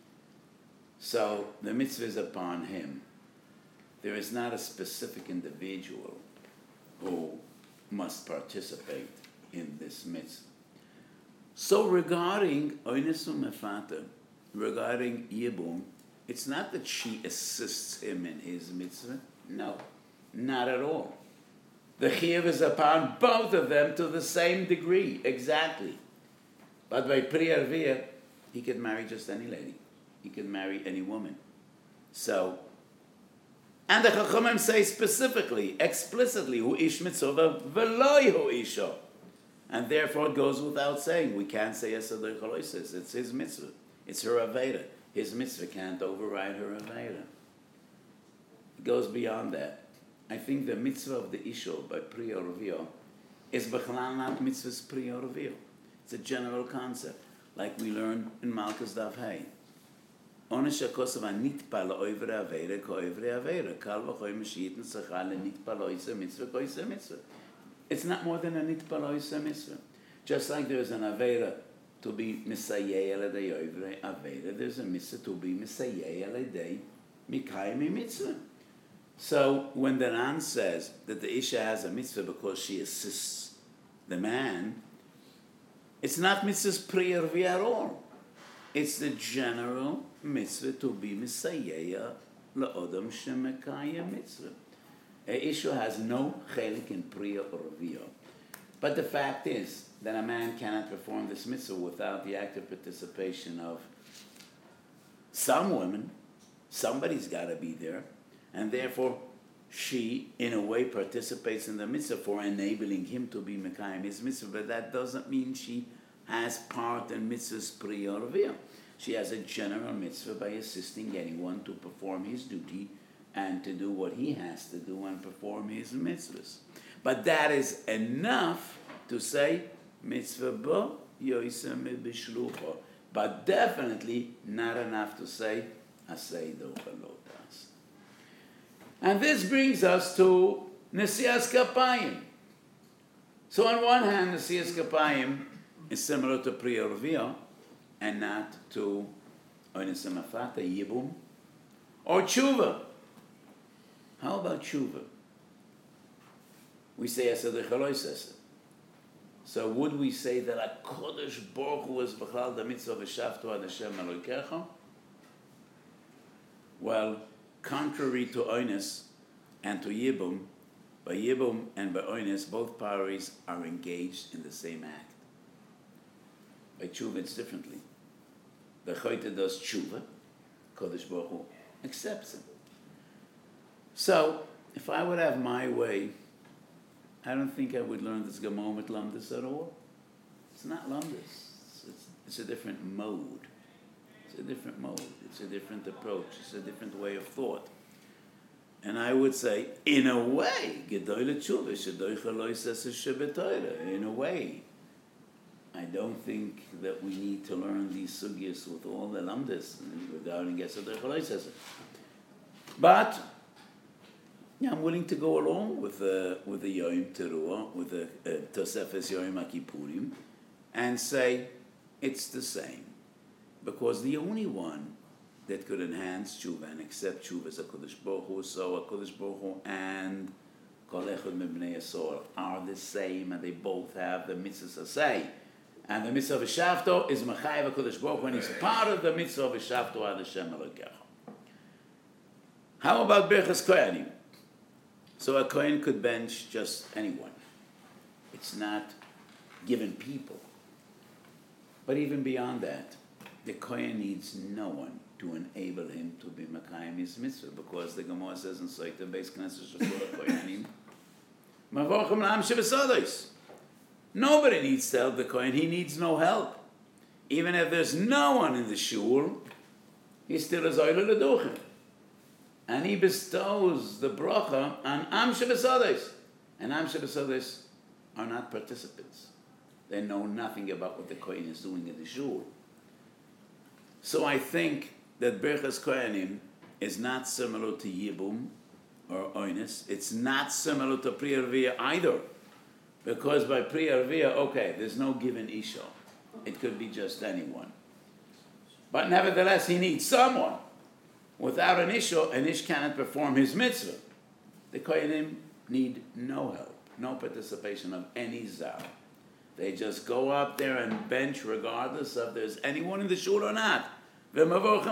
So the mitzvah is upon him. There is not a specific individual who must participate in this mitzvah. So regarding Oinesu Mefata, regarding Yibum, it's not that she assists him in his mitzvah. No, not at all. The chiyuv is upon both of them to the same degree, exactly. But by Pri Arviyah, he could marry just any lady. He could marry any woman. So, and the Chachamim say specifically, explicitly, hu ish mitzvah v'loi hu isha. And therefore it goes without saying, we can't say Esadoi Chaloises. It's his mitzvah. It's her Aveda. His mitzvah can't override her Aveda. It goes beyond that. I think the mitzvah of the Isho by Pri Arviyah is b'chalal not mitzvah's Pri Arviyah. It's a general concept, like we learned in Malchus Daf Hey. Onesh hakosav anitpa la'oivre avera ka'oivre avera kal v'choy meshiyit n'sachal l'nitpa la'oisa mitzvah ka'oisa mitzvah. It's not more than a nitpa la'oisa mitzvah. Just like there is an avera to be misayeh alei oivre avera, there's a mitzvah to be misayeh alei mikayim mitzvah. So when the Ran says that the Isha has a mitzvah because she assists the man, it's not mitzvah's Pri Arviyah at all. It's the general mitzvah to be Misayeh la'odam shemekayeh mitzvah. A Isha has no chelik in Pri Arviyah. But the fact is that a man cannot perform this mitzvah without the active participation of some women. Somebody's got to be there. And therefore, she, in a way, participates in the mitzvah for enabling him to be Mekayim his mitzvah, but that doesn't mean she has part in mitzvah's Pri Arviyah. She has a general mitzvah by assisting anyone to perform his duty and to do what he has to do and perform his mitzvahs. But that is enough to say, mitzvah ba yoisem b'shlucha. But definitely not enough to say, asay do chalotas. And this brings us to Nesias Kapayim. So on one hand, Nesias Kapayim is similar to Pri Arviyah and not to Oines Mefata, Yibum, or Tshuva. How about Tshuva? We say Esadoi Chaloises. So would we say that a Kodesh Baruch Hu is b'chlal the mitzvah v'shavtu ad Hashem Elokecha? Well, contrary to Oines and to Yibum, by Yibum and by Oines, both parties are engaged in the same act. By Tshuva, it's differently. the choite does tshuva, Kodesh Baruch Hu accepts him. So, if I would have my way, I don't think I would learn this Gemara with Lamdus at all. It's not Lamdus. It's, it's, it's a different mode. It's a different mode. It's a different approach. It's a different way of thought. And I would say, in a way, Gedoyle Tshuva, Shedoicha Lo Yisese Shebetoyle. In a way, I don't think that we need to learn these sugyas with all the lamdas regarding Gedoicha Lo Yisese. But yeah, I'm willing to go along with the with the Yom Teruah, with the uh, Tosefes Yom HaKippurim, and say it's the same, because the only one that could enhance tshuva and accept tshuva is HaKadosh Baruch Hu. So HaKadosh Baruch Hu and Kol Echad Mibnei Yisrael are the same, and they both have the mitzvah say. And the mitzvah of Shavto is Machayev HaKadosh Baruch Hu, and he's part of the mitzvah of Shavto Ad Hashem Elokecha. How about Birchas Kohanim? So a Kohen could bench just anyone. It's not given people. But even beyond that, the Kohen needs no one to enable him to be Makayim his mitzvah, because the Gemara says in Soita Beis Knesset Shachol Kohanim, Mavorchem La'am Shebesodos. Nobody needs to help the Kohen. He needs no help. Even if there's no one in the shul, he still is Oile L'Duchim. And he bestows the bracha on Am Shebesodos. And Am Shebesodos are not participants. They know nothing about what the Kohen is doing in the shul. So I think that Birchas Kohanim is not similar to Yibum or Oinus. It's not similar to Pri Arvia either. Because by Pri Arvia, okay, there's no given Isha. It could be just anyone. But nevertheless, he needs someone. Without an Isha, an Ish cannot perform his mitzvah. The Kohanim need no help, no participation of any Zar. They just go up there and bench regardless of there's anyone in the shul or not. So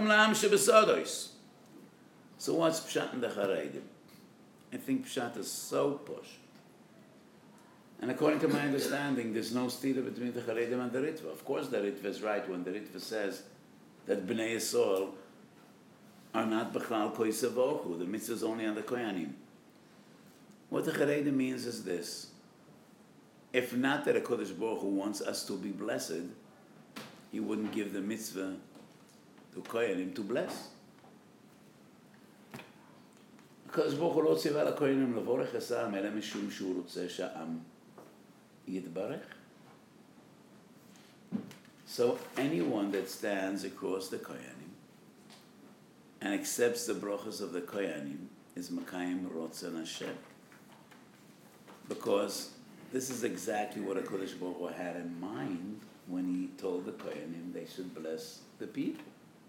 what's Pshat in the Charedim? I think Pshat is so push. And according to my understanding, there's no stira between the Charedim and the Ritva. Of course the Ritva is right when the Ritva says that Bnei Yisrael are not B'chal Koisevochu. The mitzvah is only on the Kohanim. What the Charedim means is this. If not that HaKadosh Baruch Hu wants us to be blessed, he wouldn't give the mitzvah to Kohanim to bless. HaKadosh Baruch Hu lo tziva l'Kohanim levorech esam אלא משום שהוא רוצה שהעם יתברך. So anyone that stands across the Kohanim and accepts the brachas of the Kohanim is Makayim Rotzen Hashem. Because this is exactly what HaKadosh Baruch Hu had in mind when he told the Kohanim they should bless the people.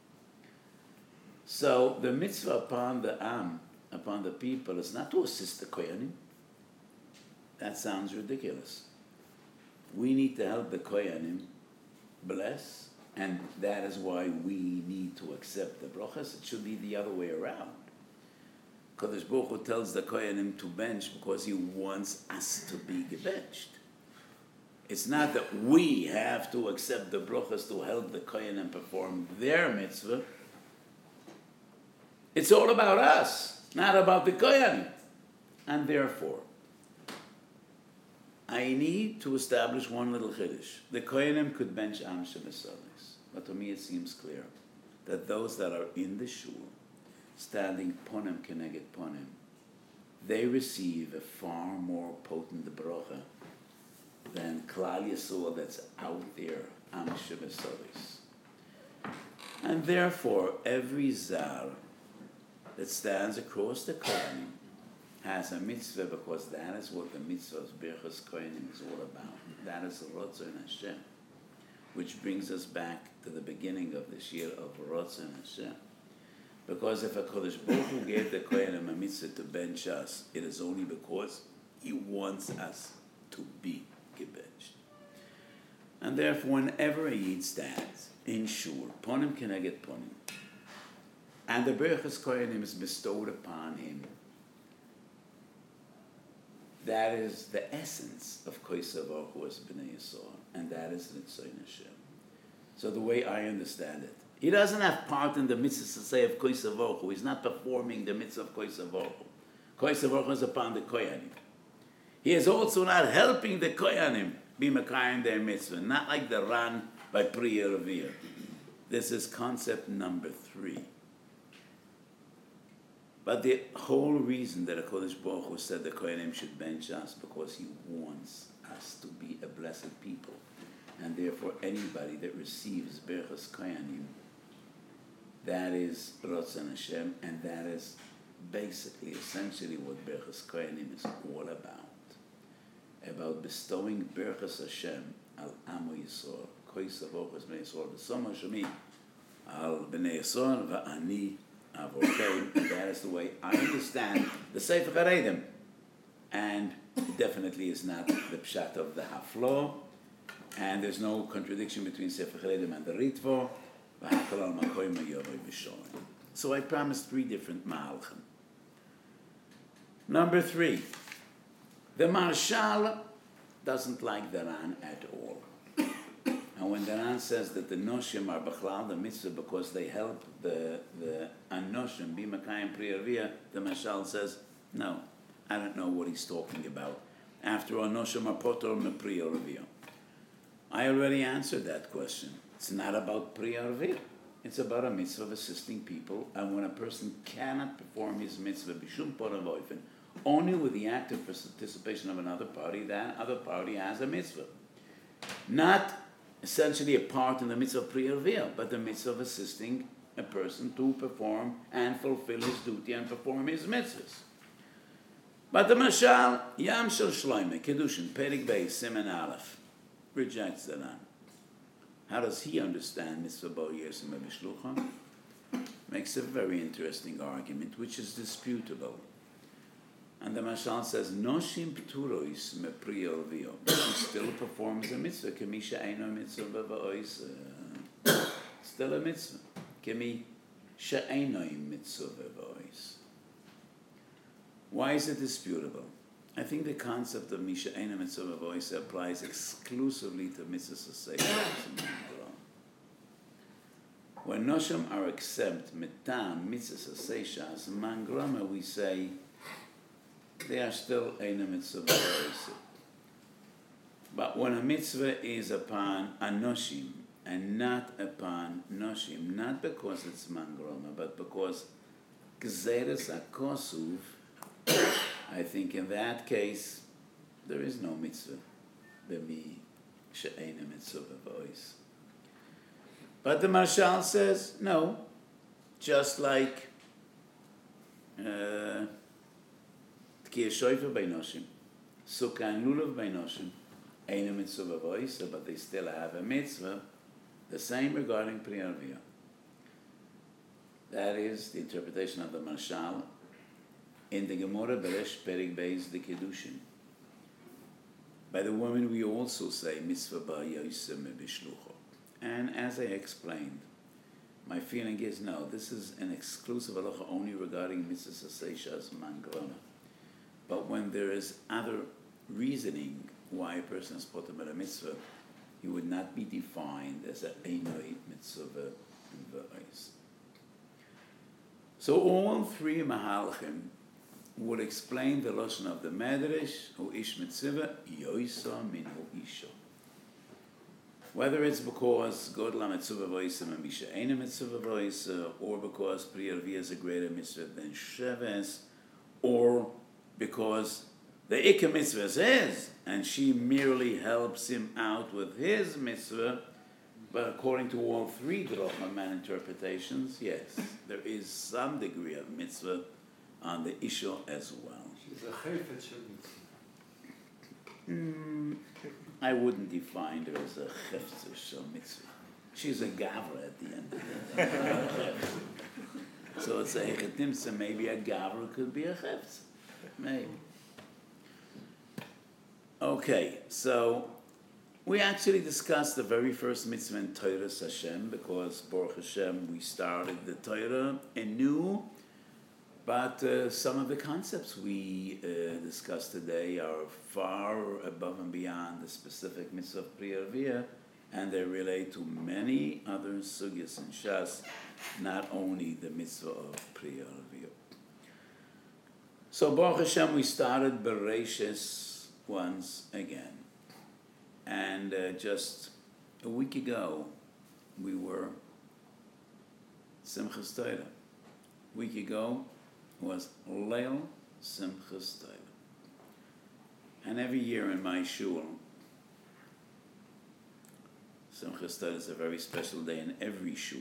So the mitzvah upon the Am, upon the people, is not to assist the Kohanim. That sounds ridiculous. We need to help the Kohanim bless, and that is why we need to accept the brachas. It should be the other way around. Kadosh Baruch Hu tells the Kohanim to bench because he wants us to be gebenched. It's not that we have to accept the brachas to help the Kohanim perform their mitzvah. It's all about us, not about the Kohanim. And therefore, I need to establish one little chiddush. The Kohanim could bench Am Shebesodos, but to me it seems clear that those that are in the shul, standing ponem keneged ponem, they receive a far more potent bracha than Klal Yisrael that's out there, Am Shebesodos. And therefore, every Zar that stands across the Kohanim has a mitzvah, because that is what the mitzvah of Birchas Kohanim is all about. That is Rotzen Hashem, which brings us back to the beginning of this year of Rotzen Hashem. Because if HaKadosh Baruch Hu gave the Kohanim a mitzvah to bench us, it is only because he wants us to be gebenched. And therefore, whenever a Yid stands in shul, ponim keneged ponim, and the Birchas Kohanim is bestowed upon him, that is the essence of Koisav Baruch Hu as Bnei Yisrael, and that is Ritzoin Hashem. So the way I understand it, He doesn't have part in the mitzvah to say of Koisa Vochu. He's not performing the mitzvah of Koisa Vochu. Koisa Vochu is upon the Koyanim. He is also not helping the Koyanim be Mekayim their mitzvah, not like the Ran by Pri Yeravir. This is concept number three. But the whole reason that HaKadosh Baruch Hu said the Koyanim should bench us because he wants us to be a blessed people. And therefore anybody that receives Berachas Koyanim, that is Ratzon Hashem, and that is basically, essentially what Berachas Koyanim is all about. About bestowing Berachas Hashem al Amo Yisrael, Kois Avochas Bnei Yisrael, V'Som Hashemi al Bnei Yisrael V'Ani Avochem. That is the way I understand the Sefer Haredim. And it definitely is not the pshat of the Haflo, and there's no contradiction between Sefer Haredim and the Ritvo. V'Hakol al Makoyim Yovoy V'Shoim. So I promised three different Ma'alchim. Number three. The Marshal doesn't like the Ran at all. And when the Ran says that the Noshim are B'chlal, the mitzvah, because they help the, the Anoshim be Mekayim Pri Yeravia, the Marshal says, no, I don't know what he's talking about. After all, Noshim are Potor Me Pri Yeravia. I already answered that question. It's not about Pri Yeravia. It's about a mitzvah of assisting people, and when a person cannot perform his mitzvah, B'shum Porav Oifen, only with the active participation of another party, that other party has a mitzvah. Not essentially a part in the mitzvah of Pri Yeravia, but the mitzvah of assisting a person to perform and fulfill his duty and perform his mitzvahs. But the Mashal, Yam Shel Shloime, Kedushin, Perik Beis, Siman Aleph, rejects the Ran. How does he understand mitzvah bo yesim b'shluchim? Makes a very interesting argument, which is disputable. And the Mashal says, Noshim pturois me Pri Yeravia. He still performs a mitzvah. Kemi she'eino mitzvah v'ois. Still a mitzvah. Kemi she'eino mitzvah v'ois. Why is it disputable? I think the concept of Misha Eina Mitzvah V'ois applies exclusively to mitzvahs associated. When Noshim are exempt mitam mitzvahs associated mangrama, we say they are still Eina Mitzvah V'ois. But when a mitzvah is upon Anoshim and not upon Noshim, not because it's mangrama, but because Gzeres HaKosuv, I think in that case, there is no mitzvah. B'mi she'eina mitzvah v'ois. But the Marshal says, no, just like T'kiyah Shoifer by Noshim, Sukkah and Lulav by Noshim, eina mitzvah v'ois, but they still have a mitzvah, the same regarding Pri Yeravia. That is the interpretation of the Marshal in the Gemara Beresh Perik Beis the Kedushin. By the woman we also say mitzvah ba yosem b'shlucho. And as I explained, my feeling is no, this is an exclusive halacha only regarding mitzvahs aseishas mangrona. But when there is other reasoning why a person is put about a mitzvah, he would not be defined as a einoi mitzvah v'ois. So all three mahalchim would explain the lashon of the Medrash, hu ish mitzvah, yoisa minhu isha. Whether it's because God la mitzvah v'oisa and misha eina mitzvah v'oisa, or because Pri Yeravia is a greater mitzvah than Sheves, or because the ikka mitzvah is his, and she merely helps him out with his mitzvah. But according to all three Drachma man interpretations, yes, there is some degree of mitzvah on the Isha as well. She's a chayfetz shel mitzvah. Mm, I wouldn't define her as a chayfetz shel mitzvah. She's a gavra at the end of the day. So it's a hechetimsa, maybe a gavra could be a chayfetz. Maybe. Okay, so we actually discussed the very first mitzvah in Torah Hashem, because Baruch Hashem, we started the Torah anew. But uh, some of the concepts we uh, discussed today are far above and beyond the specific mitzvah of Pri Yeravia, and they relate to many other sugyas in Shas, not only the mitzvah of Pri Arviyah. So Baruch Hashem, we started Bereshis once again. And uh, just a week ago, we were Simchas Torah. A week ago was Leil Simchas Torah. And every year in my shul, Simchas Torah is a very special day in every shul.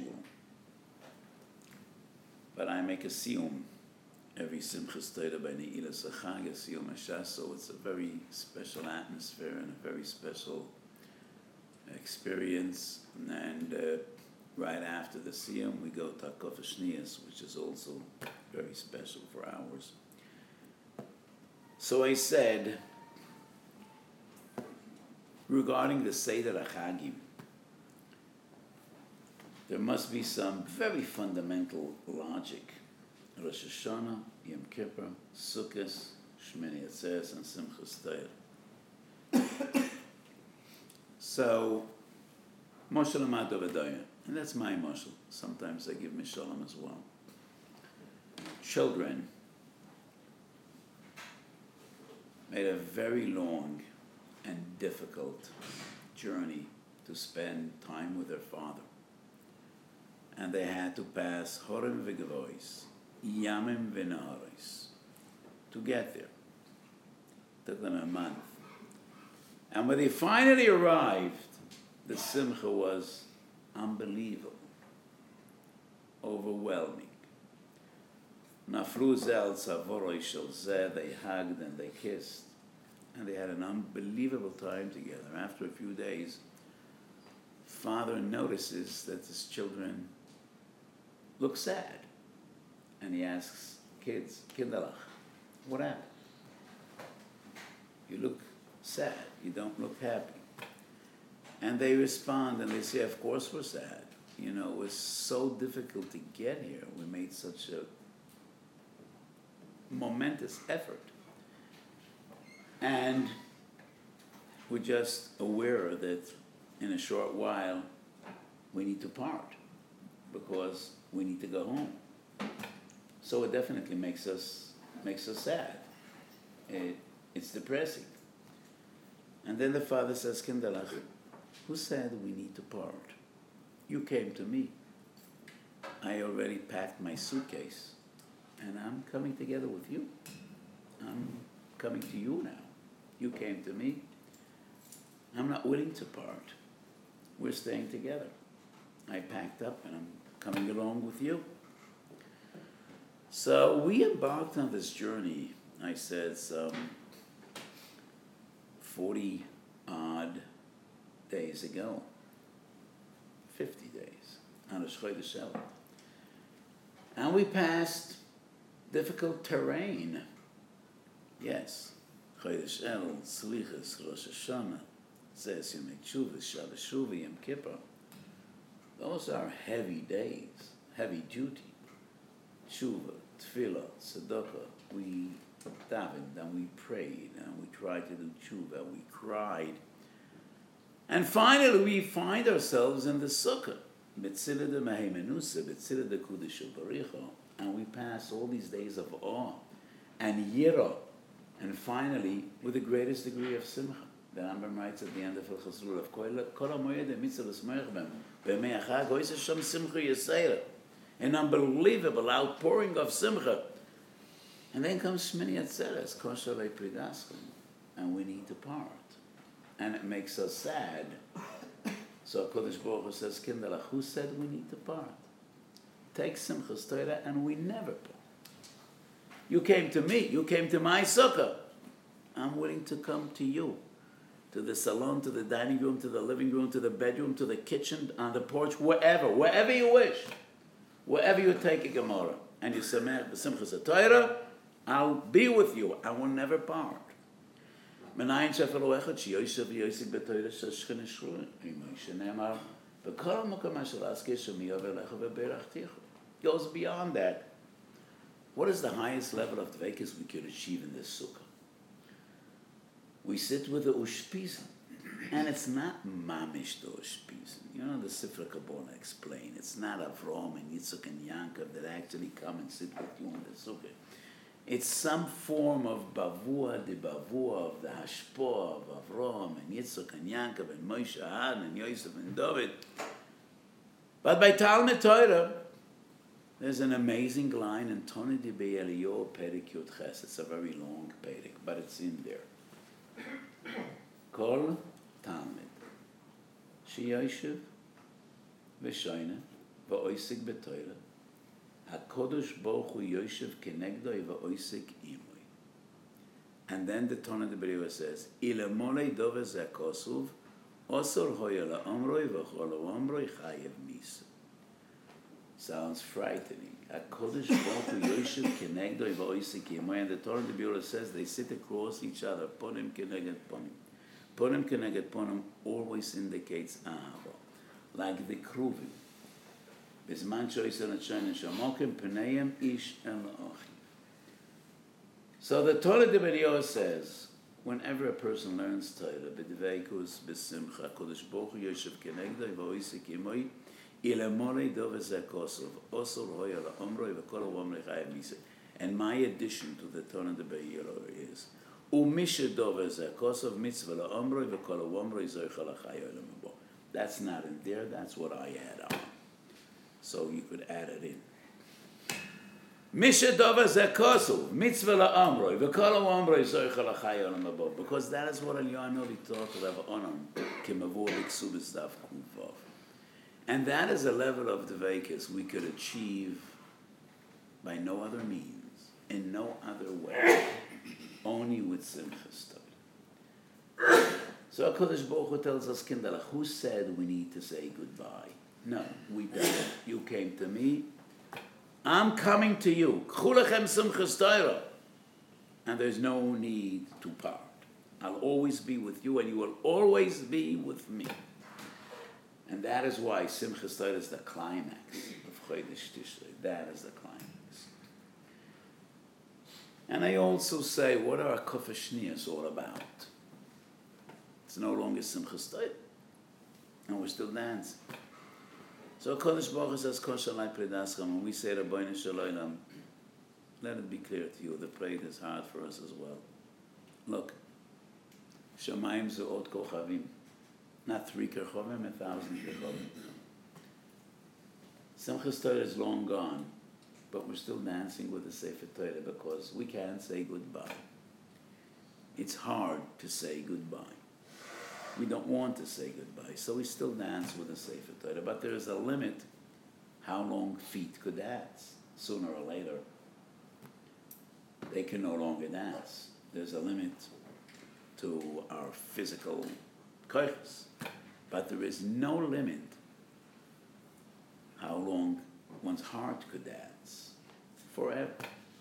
But I make a siyum every Simchas Torah by Ne'ilas HaChag, a siyum HaShas, so it's a very special atmosphere and a very special experience. And uh, right after the siyum, we go to Hakaf Shniyas, which is also very special for ours. So I said, regarding the Seder HaChagim, there must be some very fundamental logic. Rosh Hashanah, Yom Kippur, Sukkot, Shmini Atzeres, and Simchas Torah. So, Moshe Lamad Dovadaya, and that's my Moshe. Sometimes I give Mishalom as well. Children made a very long and difficult journey to spend time with their father. And they had to pass Horim v'Gevois, Yamim v'Naharis, to get there. Took them a month. And when they finally arrived, the simcha was unbelievable, overwhelming. Nafru zel tzavoroy shel zeh, they hugged and they kissed, and they had an unbelievable time together. After a few days, father notices that his children look sad. And he asks kids, Kinderlach, what happened? You look sad. You don't look happy. And they respond and they say, of course we're sad. You know, it was so difficult to get here. We made such a momentous effort. And we're just aware that in a short while we need to part because we need to go home. So it definitely makes us makes us sad. It, it's depressing. And then the father says, Kinderlach, who said we need to part? You came to me. I already packed my suitcase, and I'm coming together with you. I'm coming to you now. You came to me. I'm not willing to part. We're staying together. I packed up, and I'm coming along with you. So we embarked on this journey, I said, some forty odd days ago, fifty days, on a Chodesh Elul. And we passed difficult terrain. Yes, Chodesh Elul, Slichas, Rosh Hashanah, Zes Yom Tshuva, Shabbos Shuvah, Yom Kippur. Those are heavy days, heavy duty. Tshuva, Tefillah, Tzedakah, we davened and we prayed and we tried to do tshuva, we cried. And finally we find ourselves in the Sukkah, B'tzila de Mehemenusa, B'tzila de Kudesh Baricha, and we pass all these days of awe and yira, and finally with the greatest degree of simcha. The Rambam writes at the end of Hilchos Lulav, Kol HaMoed HaMitzvah L'Smoich B'hem, B'mei HaChag, Hois Hashem Simcha Yisrael. An unbelievable outpouring of simcha. And then comes Shmini Atzeres, Kosher Le'Pridaschem, and we need to part. And it makes us sad. So HaKadosh Baruch Hu says, Kinderlach, who said we need to part? Take Simchas Torah and we never part. You came to me, you came to my sukkah. I'm willing to come to you. To the salon, to the dining room, to the living room, to the bedroom, to the kitchen, on the porch, wherever, wherever you wish. Wherever you take a Gemara and you samech b'simchas Torah, I'll be with you. I will never part. Menayin shefelo echad sheyosev v'yosek b'Torah sheshchen eshru imay shenemar v'kol makom asher askei shemi yover lecha v'berachticha. Goes beyond that. What is the highest level of dveikus we could achieve in this sukkah? We sit with the ushpizin And it's not mamish doshpisen. You know, the Sifra Kabbalah explain. It's not Avram and Yitzchak and Yaakov that actually come and sit with you in the sukkah. It's some form of bavua de bavua of the hashpah of Avram and Yitzchak and Yaakov and Moshe Aaron and Yosef and David. But by Talmud Torah, there's an amazing line in Tony de Be'eliyo Perik Yud Ches. It's a very long Perik, but it's in there. Kol Talmud Sheyoshev v'shoyne v'oisik b'Torah HaKodesh Baruch Hu Yoshev kenegdoi v'oisik imoi. And then the Tony de Be'eliyo says, Ilemolei dove zeh kosuv osor hoya la'omroi v'chol ha'omroi chayev misa. Sounds frightening. HaKodesh Baruch Hu Yoshev kenegdoi v'oisik imoi. And the Torah de Be'eliyo says they sit across each other, ponim keneged ponim. Ponim keneged ponim always indicates ahava, like the kruvim. Bisman shoysen atshayin shamokim penayim ish el achiv. So the Torah de Be'eliyo says, whenever a person learns Torah, b'dveikus, b'simcha, Kodesh Baruch Hu Yoshev kenegdoi v'oisik imoi, ilemorei dove zeh kosov, osor hoya la'omroi v'kol ha'omroi chayev misa. And my addition to the Torah de Be'eliyo is, Umisha dove zeh kosov mitzvah la'omroi v'kol ha'omroi zoicha l'chayo elam habo. That's not in there, that's what I add on. So you could add it in. Misha dove zeh kosov mitzvah la'omroi v'kol ha'omroi zoicha l'chayo elam habo. Because that is what Eliyahu Hanavi taught Rav Onan k'mavur b'ksubis daf kuvav. And that is a level of dveikus we could achieve by no other means, in no other way. Only with Simchas Torah. So HaKadosh Baruch Hu tells us, Kinderach, who said we need to say goodbye? No, we don't. You came to me. I'm coming to you. K'chu lechem Simchas Torah. And there's no need to part. I'll always be with you, and you will always be with me. And that is why Simchas Torah is the climax of Chodesh Tishrei. That is the climax. And I also say, what are Kufah Shniyos all about? It's no longer Simchas Torah, and we're still dancing. So Kodesh Baruch Hu says, Kol Shalai Predascham, and we say, Rabbeinu Shalom, let it be clear to you, the prayer is hard for us as well. Look, Shamayim Ze'ot Kochavim, not three Kochavim, a thousand Kochavim. Simchas Torah is long gone, but we're still dancing with the Sefer Torah because we can't say goodbye. It's hard to say goodbye. We don't want to say goodbye, so we still dance with the Sefer Torah. But there is a limit how long feet could dance. Sooner or later, they can no longer dance. There's a limit to our physical koiches. But there is no limit how long one's heart could dance. Forever.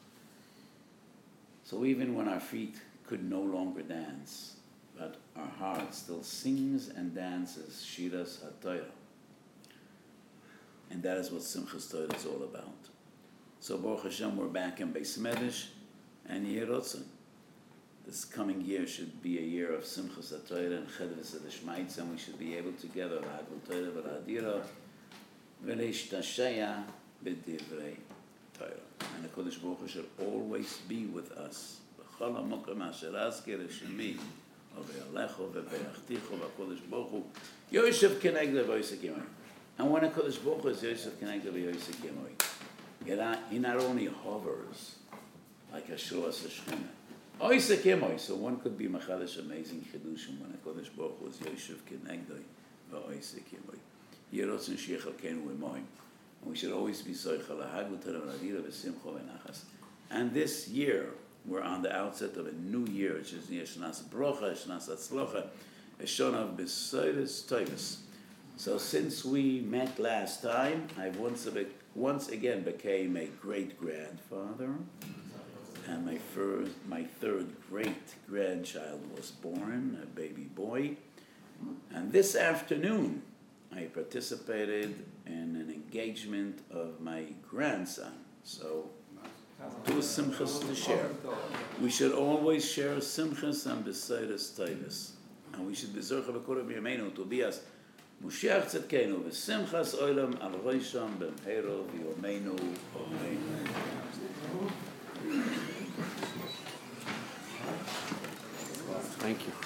So even when our feet could no longer dance, but our heart still sings and dances Shiras HaTorah. And that is what Simchas Torah is all about. So Baruch Hashem, we're back in Beis Medrash and Yeh Rotzon. This coming year should be a year of Simchas HaTorah and Chedves HaDeshmaitz, and we should be able together L'Hagul Torah V'L'Adira V'Leishtashaya B'Divrei Torah. And the Kodesh Baruch Hu should always be with us. B'chol ha'mokom asher azker shemi v'yalecho v'be'achticho v'Kodesh Baruch Hu Yosef kenegdei v'oisek imoi. And when the Kodesh Baruch Hu is Yosef kenegdei v'oisek imoi, he not only hovers like a Shuas Hashchina, oisek imoi, so one could be machadash amazing chidushim when the Kodesh Baruch Hu is Yosef kenegdei v'oisek imoi. Yerotzin shiachal kenu imoi. We should always be soichel lahagul Torah v'ladira v'simcha v'nachas. And this year, we're on the outset of a new year, which is Shnas Brocha, Shnas Atzlocha, a Shona B'Soides Toivus. So since we met last time, I've once, a bit, once again became a great-grandfather, and my first, my third great-grandchild was born, a baby boy. And this afternoon, I participated in an engagement of my grandson. So, two simchas to share. We should always share simchas and b'seiras toivus. and we should be Zercha B'Kurah B'Yameinu to be as Moshiach Tzedkenu V'Simchas Olam Al Roisham B'Mheiro V'Yomeinu Amen. Thank you.